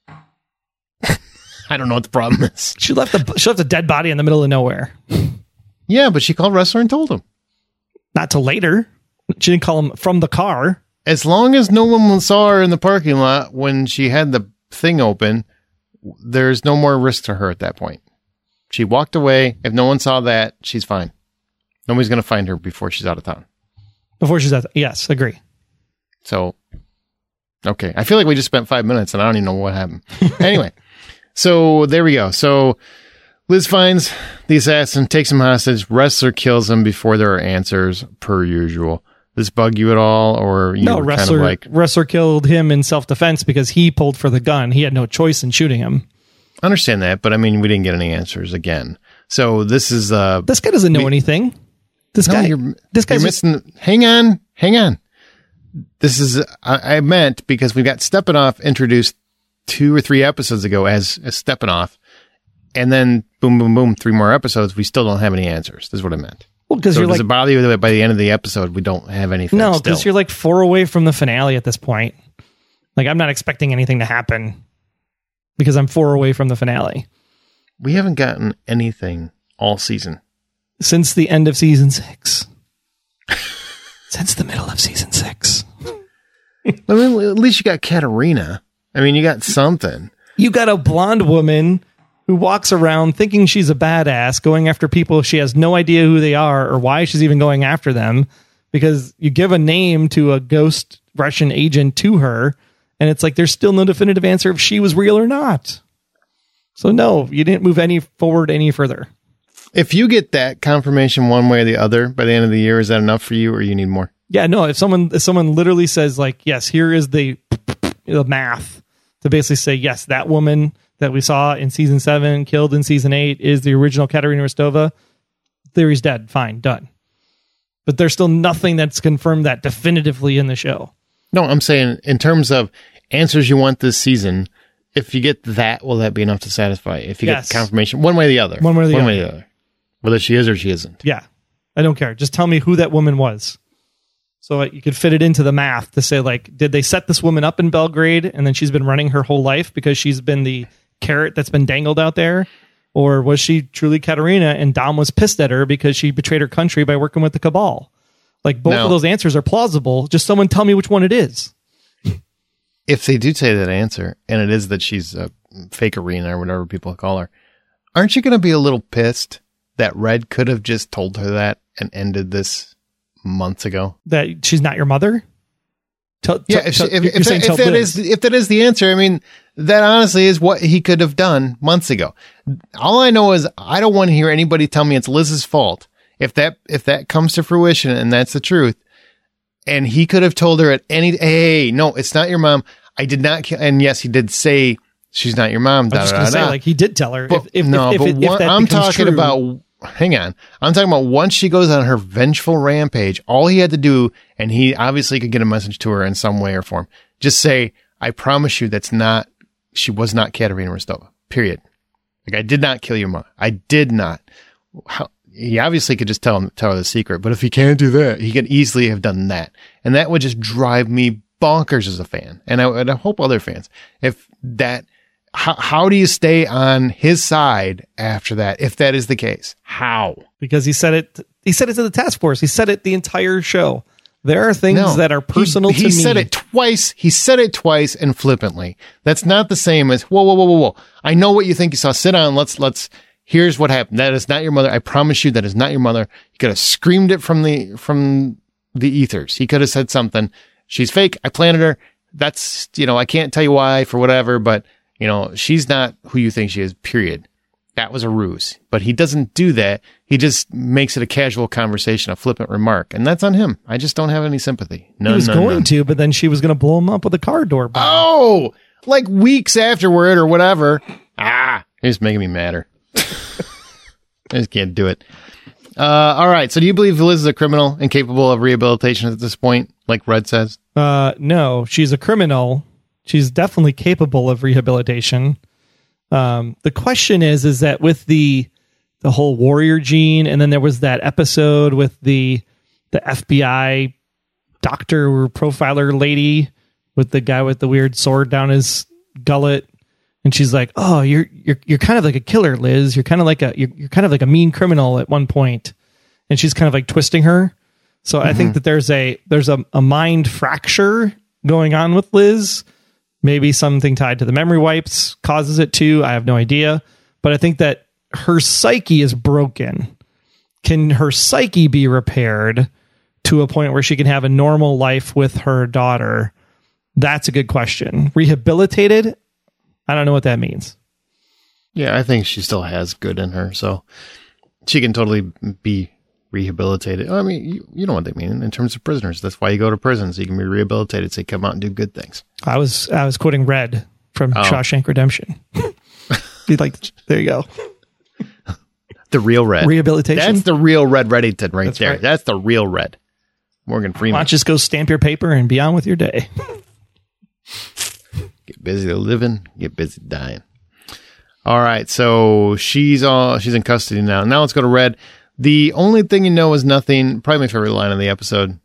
I don't know what the problem is. She left a dead body in the middle of nowhere. Yeah, but she called Ressler and told him. Not till later. She didn't call him from the car. As long as no one saw her in the parking lot when she had the thing open, there's no more risk to her at that point. She walked away. If no one saw that, she's fine. Nobody's going to find her before she's out of town. Yes, agree. So, okay. I feel like we just spent 5 minutes and I don't even know what happened. Anyway, so there we go. So Liz finds the assassin, takes him hostage. Ressler kills him before there are answers, per usual. This bug you at all, or you were kind of like... Ressler killed him in self-defense because he pulled for the gun. He had no choice in shooting him. I understand that, but I mean, we didn't get any answers again. So this is... this guy doesn't know anything. This guy's missing... Hang on. This is... I meant because we got Stepanoff introduced 2 or 3 episodes ago as Stepanoff, and then boom, boom, boom, 3 more episodes, we still don't have any answers. This is what I meant. Well, because so does it bother you that by the end of the episode we don't have anything? No, because you're like 4 away from the finale at this point. Like, I'm not expecting anything to happen because I'm 4 away from the finale. We haven't gotten anything all season. Since the end of season 6. Since the middle of season 6. I mean, at least you got Katerina. I mean, you got something. You got a blonde woman who walks around thinking she's a badass, going after people she has no idea who they are or why she's even going after them, because you give a name to a ghost Russian agent to her, and it's like there's still no definitive answer if she was real or not. So no, you didn't move any further. If you get that confirmation one way or the other by the end of the year, is that enough for you, or you need more? Yeah, no. If someone literally says like, yes, here is the math to basically say, yes, that woman that we saw in season 7, killed in season 8, is the original Katerina Rostova. Theory's dead. Fine, done. But there's still nothing that's confirmed that definitively in the show. No, I'm saying in terms of answers you want this season, if you get that, will that be enough to satisfy? If you get confirmation, one way or the other. One way or the other. Whether she is or she isn't. Yeah. I don't care. Just tell me who that woman was. So you could fit it into the math to say, like, did they set this woman up in Belgrade and then she's been running her whole life because she's been the carrot that's been dangled out there? Or was she truly Katerina and Dom was pissed at her because she betrayed her country by working with the Cabal? Like, both of those answers are plausible. Just someone tell me which one it is. If they do say that answer, and it is that she's a fake Arena or whatever people call her, aren't you going to be a little pissed that Red could have just told her that and ended this months ago? That she's not your mother? If that is the answer, I mean, that honestly is what he could have done months ago. All I know is I don't want to hear anybody tell me it's Liz's fault. If that comes to fruition and that's the truth, and he could have told her hey, no, it's not your mom. I did not. And yes, he did say she's not your mom. I was just going to say, like, he did tell her. But, I'm talking about. Hang on. I'm talking about once she goes on her vengeful rampage, all he had to do, and he obviously could get a message to her in some way or form, just say, I promise you she was not Katerina Rostova. Period. Like, I did not kill your mom. I did not. he obviously could just tell her the secret, but if he can't do that, he could easily have done that. And that would just drive me bonkers as a fan. And I hope other fans, how do you stay on his side after that? If that is the case, how? Because he said it to the task force. He said it the entire show. There are things that are personal to me. He said it twice. He said it twice and flippantly. That's not the same as, whoa. I know what you think you saw. Sit down. Here's what happened. That is not your mother. I promise you that is not your mother. You could have screamed it from the ethers. He could have said something. She's fake. I planted her. That's, I can't tell you why for whatever, but she's not who you think she is, period. That was a ruse. But he doesn't do that. He just makes it a casual conversation, a flippant remark. And that's on him. I just don't have any sympathy. None. He was going to, but then she was going to blow him up with a car door. Oh, like weeks afterward or whatever. It's making me madder. I just can't do it. All right. So do you believe Liz is a criminal and capable of rehabilitation at this point, like Red says? No, she's a criminal. She's definitely capable of rehabilitation. The question is that with the whole warrior gene, and then there was that episode with the FBI doctor or profiler lady with the guy with the weird sword down his gullet, and she's like, "Oh, you're kind of like a killer, Liz. You're kind of like a mean criminal at one point," and she's kind of like twisting her. So I think that there's a mind fracture going on with Liz. Maybe something tied to the memory wipes causes it too. I have no idea. But I think that her psyche is broken. Can her psyche be repaired to a point where she can have a normal life with her daughter? That's a good question. Rehabilitated? I don't know what that means. Yeah, I think she still has good in her. So she can totally be rehabilitated. I mean, you know what they mean in terms of prisoners. That's why you go to prison, so you can be rehabilitated, so you come out and do good things. I was quoting Red from Shawshank Redemption. Be like, there you go. The real Red. Rehabilitation. That's the real Red Reddington right That's there. right. That's the real Red. Morgan Freeman. Why don't you just go stamp your paper and be on with your day? Get busy living, get busy dying. All right, so she's in custody now. Now let's go to Red. The only thing you know is nothing. Probably my favorite line of the episode.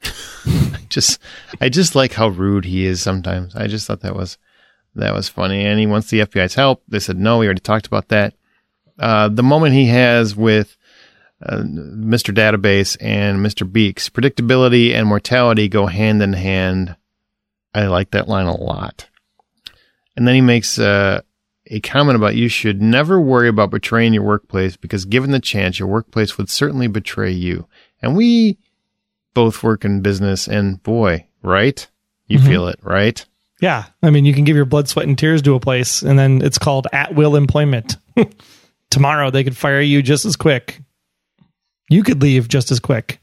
I just like how rude he is sometimes. I just thought that was funny. And he wants the FBI's help. They said no. We already talked about that. The moment he has with Mr. Database and Mr. Beeks, predictability and mortality go hand in hand. I like that line a lot. And then he makes a comment about you should never worry about betraying your workplace because given the chance, your workplace would certainly betray you. And we both work in business and boy, right? You feel it, right? Yeah. I mean, you can give your blood, sweat, and tears to a place and then it's called at-will employment. Tomorrow they could fire you just as quick. You could leave just as quick.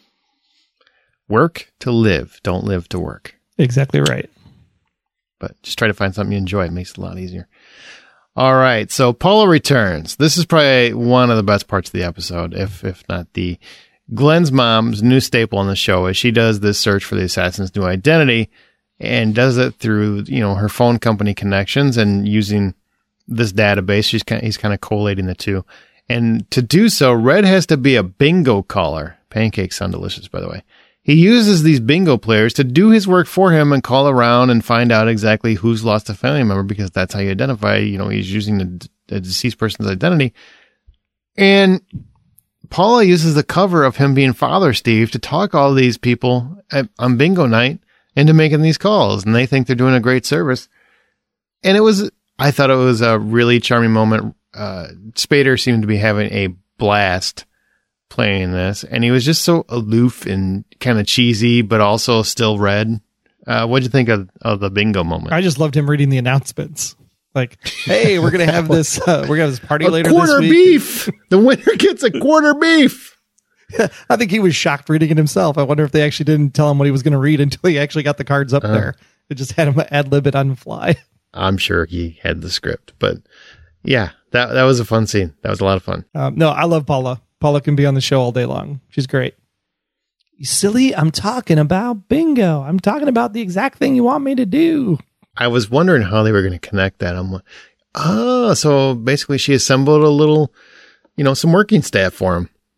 Work to live. Don't live to work. Exactly right. But just try to find something you enjoy. It makes it a lot easier. All right. So Paula returns. This is probably one of the best parts of the episode, if not the Glenn's mom's new staple on the show is she does this search for the assassin's new identity and does it through, her phone company connections and using this database. He's kind of collating the two. And to do so, Red has to be a bingo caller. Pancakes sound delicious, by the way. He uses these bingo players to do his work for him and call around and find out exactly who's lost a family member because that's how you identify, he's using the deceased person's identity. And Paula uses the cover of him being Father Steve to talk all these people on bingo night into making these calls. And they think they're doing a great service. And I thought it was a really charming moment. Spader seemed to be having a blast playing this, and he was just so aloof and kind of cheesy, but also still Red. What'd you think of the bingo moment? I just loved him reading the announcements. Like, hey, we're gonna have this. We're gonna have this party later this week. Quarter beef. The winner gets a quarter beef. I think he was shocked reading it himself. I wonder if they actually didn't tell him what he was going to read until he actually got the cards up there. It just had him ad-lib it on the fly. I'm sure he had the script, but yeah, that was a fun scene. That was a lot of fun. No, I love Paula. Paula can be on the show all day long. She's great. You silly, I'm talking about bingo. I'm talking about the exact thing you want me to do. I was wondering how they were going to connect that. I'm like, so basically she assembled a little, some working staff for him.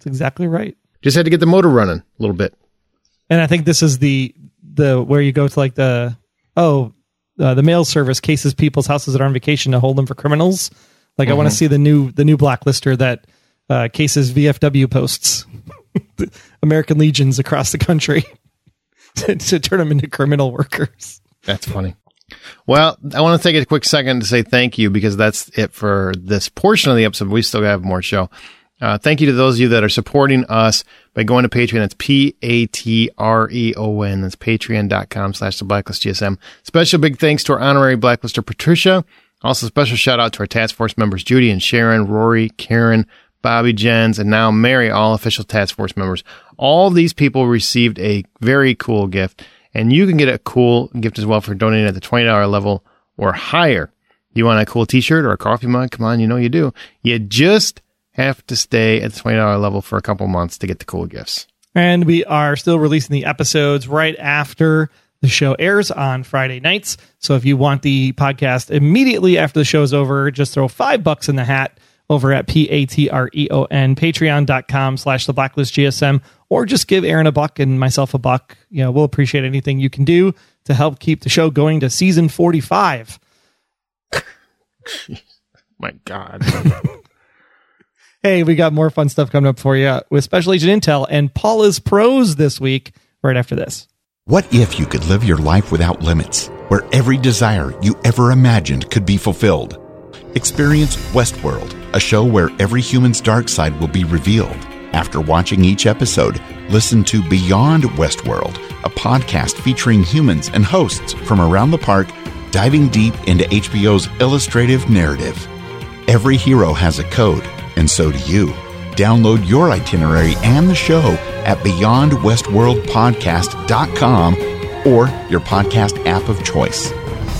That's exactly right. Just had to get the motor running a little bit. And I think this is the where you go to like the mail service cases people's houses that are on vacation to hold them for criminals. Like I want to see the new blacklister that cases VFW posts, American legions across the country to turn them into criminal workers. That's funny. Well, I want to take a quick second to say thank you because that's it for this portion of the episode. We still have more show. Thank you to those of you that are supporting us by going to Patreon. That's Patreon. That's patreon.com/theblacklistgsm. Special big thanks to our honorary blacklister, Patricia. Also special shout out to our task force members, Judy and Sharon, Rory, Karen, Bobby, Jens, and now Mary, all official task force members. All these people received a very cool gift, and you can get a cool gift as well for donating at the $20 level or higher. You want a cool t-shirt or a coffee mug? Come on, you know you do. You just have to stay at the $20 level for a couple months to get the cool gifts. And we are still releasing the episodes right after the show airs on Friday nights. So if you want the podcast immediately after the show is over, just throw $5 in the hat over at Patreon, patreon.com/theblacklistgsm, or just give Aaron a buck and myself a buck. You know, we'll appreciate anything you can do to help keep the show going to season 45. My God. Hey, we got more fun stuff coming up for you with Special Agent Intel and Paula's Pros this week, right after this. What if you could live your life without limits, where every desire you ever imagined could be fulfilled? Experience Westworld, a show where every human's dark side will be revealed. After watching each episode, listen to Beyond Westworld, a podcast featuring humans and hosts from around the park, diving deep into HBO's illustrative narrative. Every hero has a code, and so do you. Download your itinerary and the show at BeyondWestworldPodcast.com or your podcast app of choice.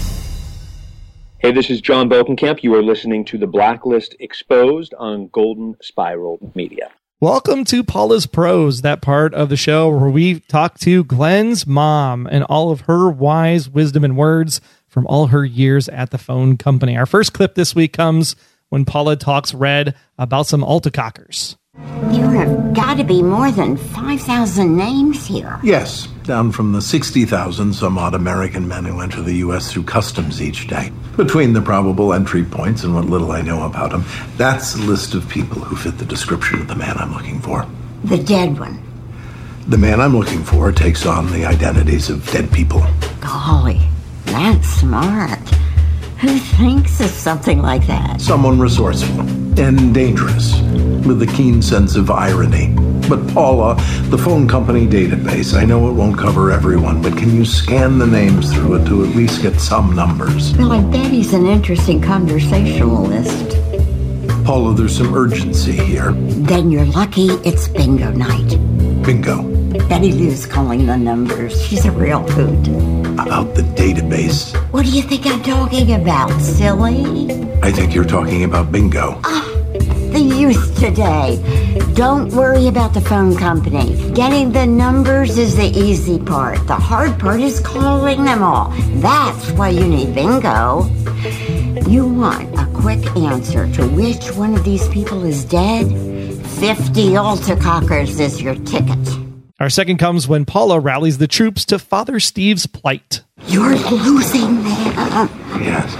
Hey, this is John Bokenkamp. You are listening to The Blacklist Exposed on Golden Spiral Media. Welcome to Paula's Pros, that part of the show where we talk to Glenn's mom and all of her wise wisdom and words from all her years at the phone company. Our first clip this week comes when Paula talks red about some altacockers. There have got to be more than 5,000 names here. Yes, down from the 60,000 some odd American men who enter the U.S. through customs each day. Between the probable entry points and what little I know about them, that's a list of people who fit the description of the man I'm looking for. The dead one. The man I'm looking for takes on the identities of dead people. Golly, that's smart. Who thinks of something like that? Someone resourceful and dangerous, with a keen sense of irony. But Paula, the phone company database, I know it won't cover everyone, but can you scan the names through it to at least get some numbers? Well, I bet he's an interesting conversationalist. Paula, there's some urgency here. Then you're lucky it's bingo night. Bingo. Betty Lou's calling the numbers. She's a real hoot. About the database. What do you think I'm talking about, silly? I think you're talking about bingo. The youth today. Don't worry about the phone company. Getting the numbers is the easy part. The hard part is calling them all. That's why you need bingo. You want a quick answer to which one of these people is dead? 50 altacockers is your ticket. Our second comes when Paula rallies the troops to Father Steve's plight. You're losing them. Yes.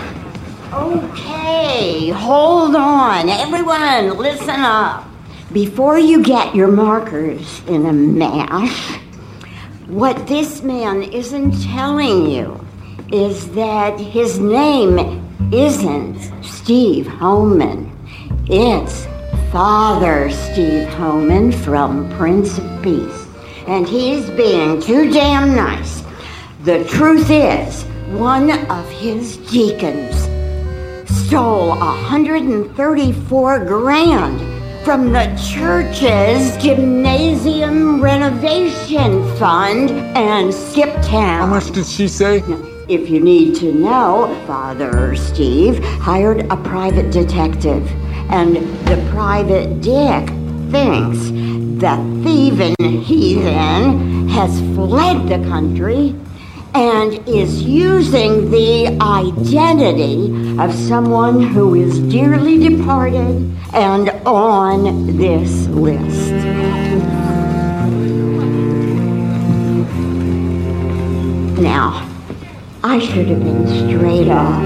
Okay, hold on. Everyone, listen up. Before you get your markers in a mash, what this man isn't telling you is that his name isn't Steve Homan. It's Father Steve Homan from Prince of Peace. And he's being too damn nice. The truth is, one of his deacons stole 134 grand from the church's gymnasium renovation fund and skipped town. How much did she say? If you need to know, Father Steve hired a private detective, and the private dick thinks the thieving heathen has fled the country and is using the identity of someone who is dearly departed and on this list. Now, I should have been straight up.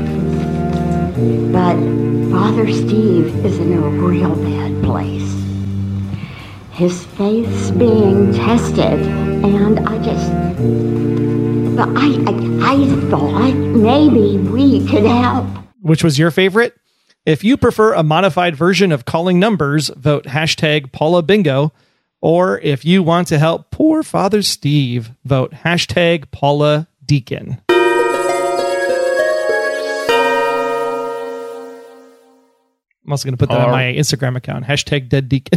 But Father Steve is in a real bad place. His faith's being tested, and I thought maybe we could help. Which was your favorite? If you prefer a modified version of calling numbers, vote hashtag Paula Bingo. Or if you want to help poor Father Steve, vote hashtag Paula Deacon. I'm also going to put that on my Instagram account, hashtag Dead Deacon.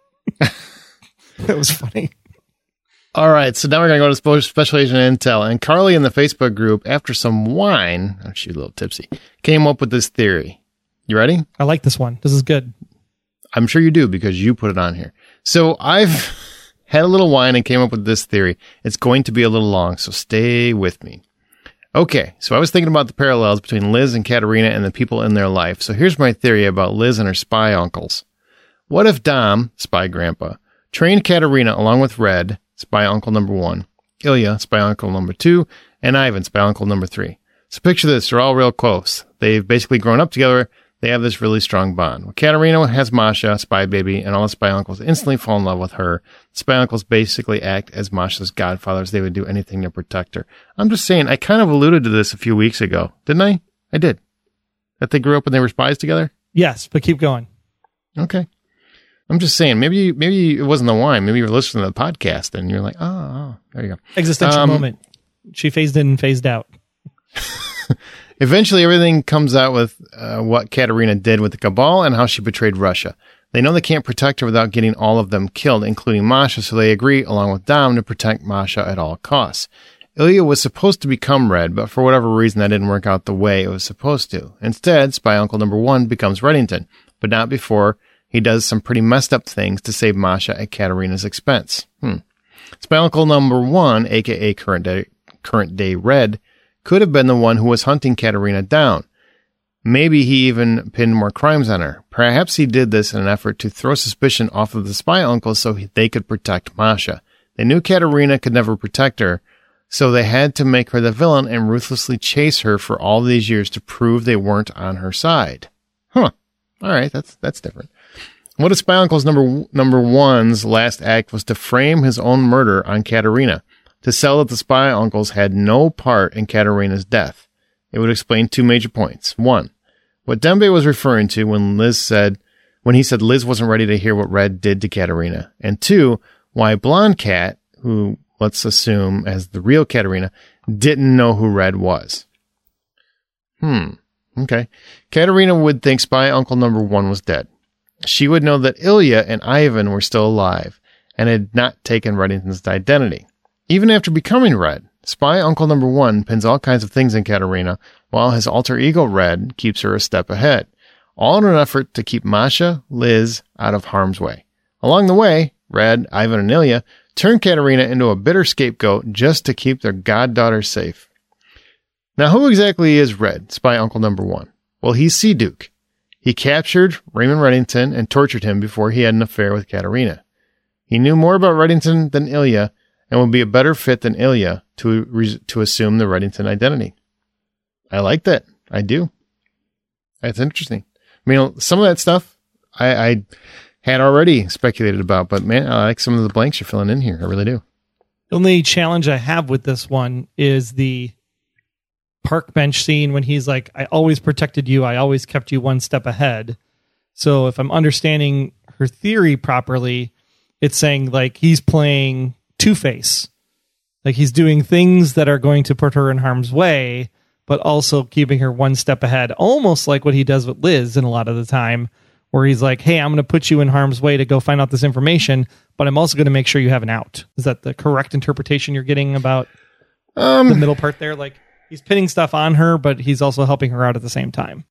That was funny. All right, so now we're going to go to Special Agent Intel. And Carly in the Facebook group, after some wine, she's a little tipsy, came up with this theory. You ready? I like this one. This is good. I'm sure you do because you put it on here. So I've had a little wine and came up with this theory. It's going to be a little long, so stay with me. Okay, so I was thinking about the parallels between Liz and Katerina and the people in their life. So here's my theory about Liz and her spy uncles. What if Dom, spy grandpa, trained Katerina along with Red, spy uncle number 1, Ilya, spy uncle number 2, and Ivan, spy uncle number 3. So picture this, they're all real close. They've basically grown up together. They have this really strong bond. Well, Katerina has Masha, spy baby, and all the spy uncles instantly fall in love with her. The spy uncles basically act as Masha's godfathers. They would do anything to protect her. I'm just saying, I kind of alluded to this a few weeks ago, didn't I? I did. That they grew up and they were spies together? Yes, but keep going. Okay. I'm just saying, maybe it wasn't the wine. Maybe you were listening to the podcast and you're like, oh, there you go. Existential moment. She phased in and phased out. Eventually, everything comes out with what Katerina did with the Cabal and how she betrayed Russia. They know they can't protect her without getting all of them killed, including Masha, so they agree, along with Dom, to protect Masha at all costs. Ilya was supposed to become Red, but for whatever reason, that didn't work out the way it was supposed to. Instead, spy uncle number 1 becomes Reddington, but not before he does some pretty messed up things to save Masha at Katerina's expense. Spy uncle number 1, a.k.a. current day Red, could have been the one who was hunting Katerina down. Maybe he even pinned more crimes on her. Perhaps he did this in an effort to throw suspicion off of the spy uncles so they could protect Masha. They knew Katerina could never protect her, so they had to make her the villain and ruthlessly chase her for all these years to prove they weren't on her side. All right, that's different. What if spy uncle's number 1's last act was to frame his own murder on Katerina, to sell that the spy uncles had no part in Katerina's death? It would explain 2 major points. 1, what Dembe was referring to when he said Liz wasn't ready to hear what Red did to Katerina. And 2, why Blonde Cat, who let's assume as the real Katerina, didn't know who Red was. Okay. Katerina would think spy uncle number 1 was dead. She would know that Ilya and Ivan were still alive and had not taken Reddington's identity. Even after becoming Red, spy uncle number 1 pins all kinds of things in Katerina, while his alter ego Red keeps her a step ahead, all in an effort to keep Masha, Liz, out of harm's way. Along the way, Red, Ivan, and Ilya turn Katerina into a bitter scapegoat just to keep their goddaughter safe. Now, who exactly is Red, spy uncle number 1? Well, he's Sea Duke. He captured Raymond Reddington and tortured him before he had an affair with Katerina. He knew more about Reddington than Ilya, and would be a better fit than Ilya to assume the Reddington identity. I like that. I do. That's interesting. I mean, some of that stuff I had already speculated about, but man, I like some of the blanks you're filling in here. I really do. The only challenge I have with this one is the park bench scene when he's like, I always protected you. I always kept you one step ahead. So if I'm understanding her theory properly, it's saying like he's playing Two-Face. Like he's doing things that are going to put her in harm's way, but also keeping her one step ahead, almost like what he does with Liz in a lot of the time, where he's like, hey, I'm going to put you in harm's way to go find out this information, but I'm also going to make sure you have an out. Is that the correct interpretation you're getting about the middle part there? Like he's pinning stuff on her, but he's also helping her out at the same time.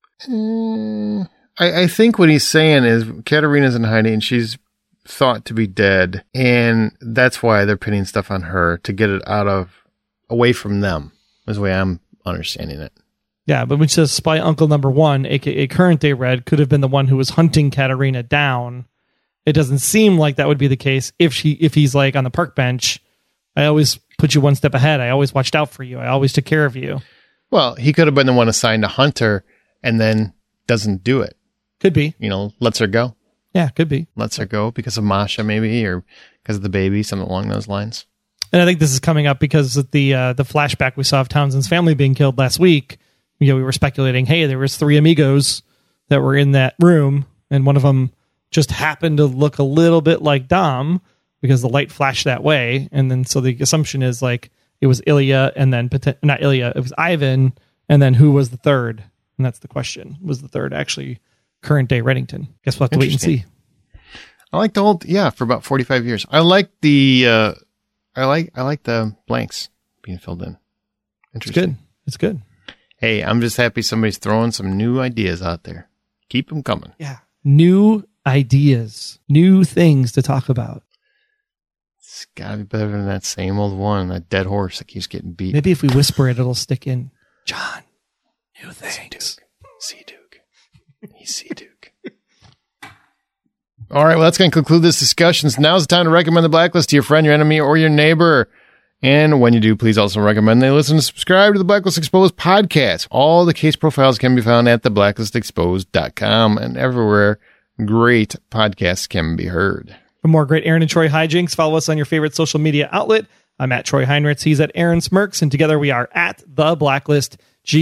I think what he's saying is Katerina's in hiding and she's thought to be dead, and that's why they're pinning stuff on her to get it away from them, is the way I'm understanding it. Yeah, but when she says spy uncle number 1, aka current day Red, could have been the one who was hunting Katerina down, it doesn't seem like that would be the case if he's like on the park bench I always put you one step ahead. I always watched out for you. I always took care of you. Well, he could have been the one assigned to Hunter and then doesn't do it. Could be. Lets her go. Yeah, could be. Lets her go because of Masha maybe, or because of the baby, something along those lines. And I think this is coming up because of the flashback we saw of Townsend's family being killed last week. We were speculating, hey, there was 3 amigos that were in that room, and one of them just happened to look a little bit like Dom because the light flashed that way. And then so the assumption is like it was Ilya, and then not Ilya, it was Ivan, and then who was the third? And that's the question. Was the third actually current day Reddington? Guess we'll have to wait and see. I like the whole, for about 45 years. I like the, I like the blanks being filled in. Interesting. It's good. Hey, I'm just happy somebody's throwing some new ideas out there. Keep them coming. Yeah. New ideas, new things to talk about. It's gotta be better than that same old one, that dead horse that keeps getting beat. Maybe if we whisper it, it'll stick in. John, new things. Sea-Duke. He's Sea-Duke. All right, well, that's going to conclude this discussion. So now's the time to recommend The Blacklist to your friend, your enemy, or your neighbor. And when you do, please also recommend they listen and subscribe to the Blacklist Exposed podcast. All the case profiles can be found at theblacklistexposed.com and everywhere great podcasts can be heard. For more great Aaron and Troy hijinks, follow us on your favorite social media outlet. I'm at Troy Heinrichs. He's at Aaron Smirks. And together we are at The Blacklist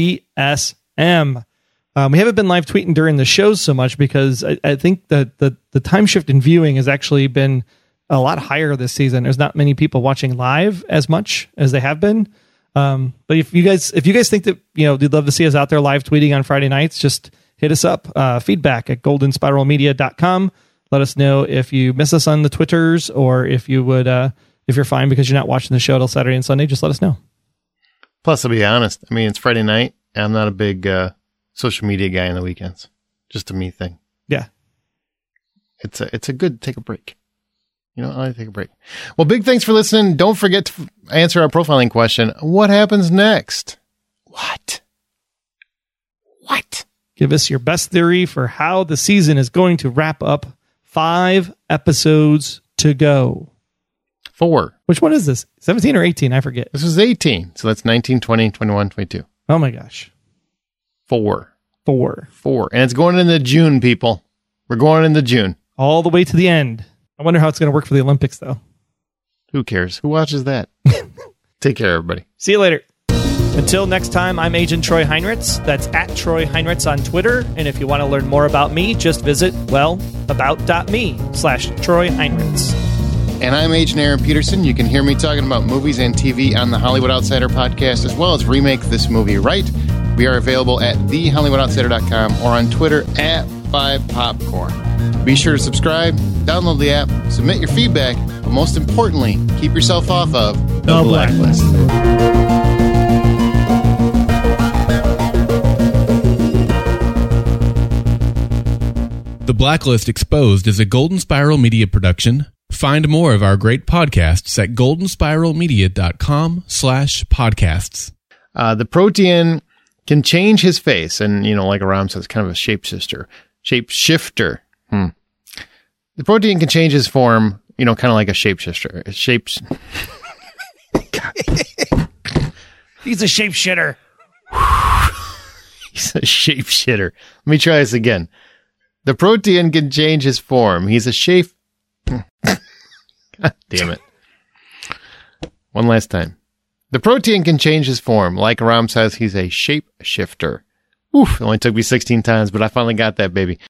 GSM. We haven't been live tweeting during the shows so much because I think that the time shift in viewing has actually been a lot higher this season. There's not many people watching live as much as they have been. But if you guys think that, you'd love to see us out there live tweeting on Friday nights, just hit us up. Feedback at goldenspiralmedia.com. Let us know if you miss us on the Twitters, or if you would, if you're fine because you're not watching the show till Saturday and Sunday, just let us know. Plus, to be honest, it's Friday night. And I'm not a big social media guy on the weekends. Just a me thing. Yeah. It's a good take a break. I like to take a break. Well, big thanks for listening. Don't forget to answer our profiling question. What happens next? What? Give us your best theory for how the season is going to wrap up. 5 episodes to go. 4. Which one is this? 17 or 18? I forget. This is 18. So that's 19, 20, 21, 22. Oh my gosh. 4. 4. And it's going into June, people. We're going into June. All the way to the end. I wonder how it's going to work for the Olympics, though. Who cares? Who watches that? Take care, everybody. See you later. Until next time, I'm Agent Troy Heinrichs. That's at Troy Heinrichs on Twitter. And if you want to learn more about me, just visit, about.me/Troy Heinrichs. And I'm Agent Aaron Peterson. You can hear me talking about movies and TV on the Hollywood Outsider podcast, as well as Remake This Movie Right. We are available at thehollywoodoutsider.com or on Twitter at 5popcorn. Be sure to subscribe, download the app, submit your feedback, but most importantly, keep yourself off of the Blacklist. The Blacklist Exposed is a Golden Spiral Media production. Find more of our great podcasts at goldenspiralmedia.com/podcasts. The Protean can change his face, and, like Aram says, kind of a shapeshifter. The Protean can change his form, kind of like a shapeshifter. He's a shapeshitter. He's a shapeshitter. Let me try this again. The Protean can change his form. He's a God damn it. One last time. The Protean can change his form. Like Aram says, he's a shapeshifter. Oof, it only took me 16 times, but I finally got that, baby.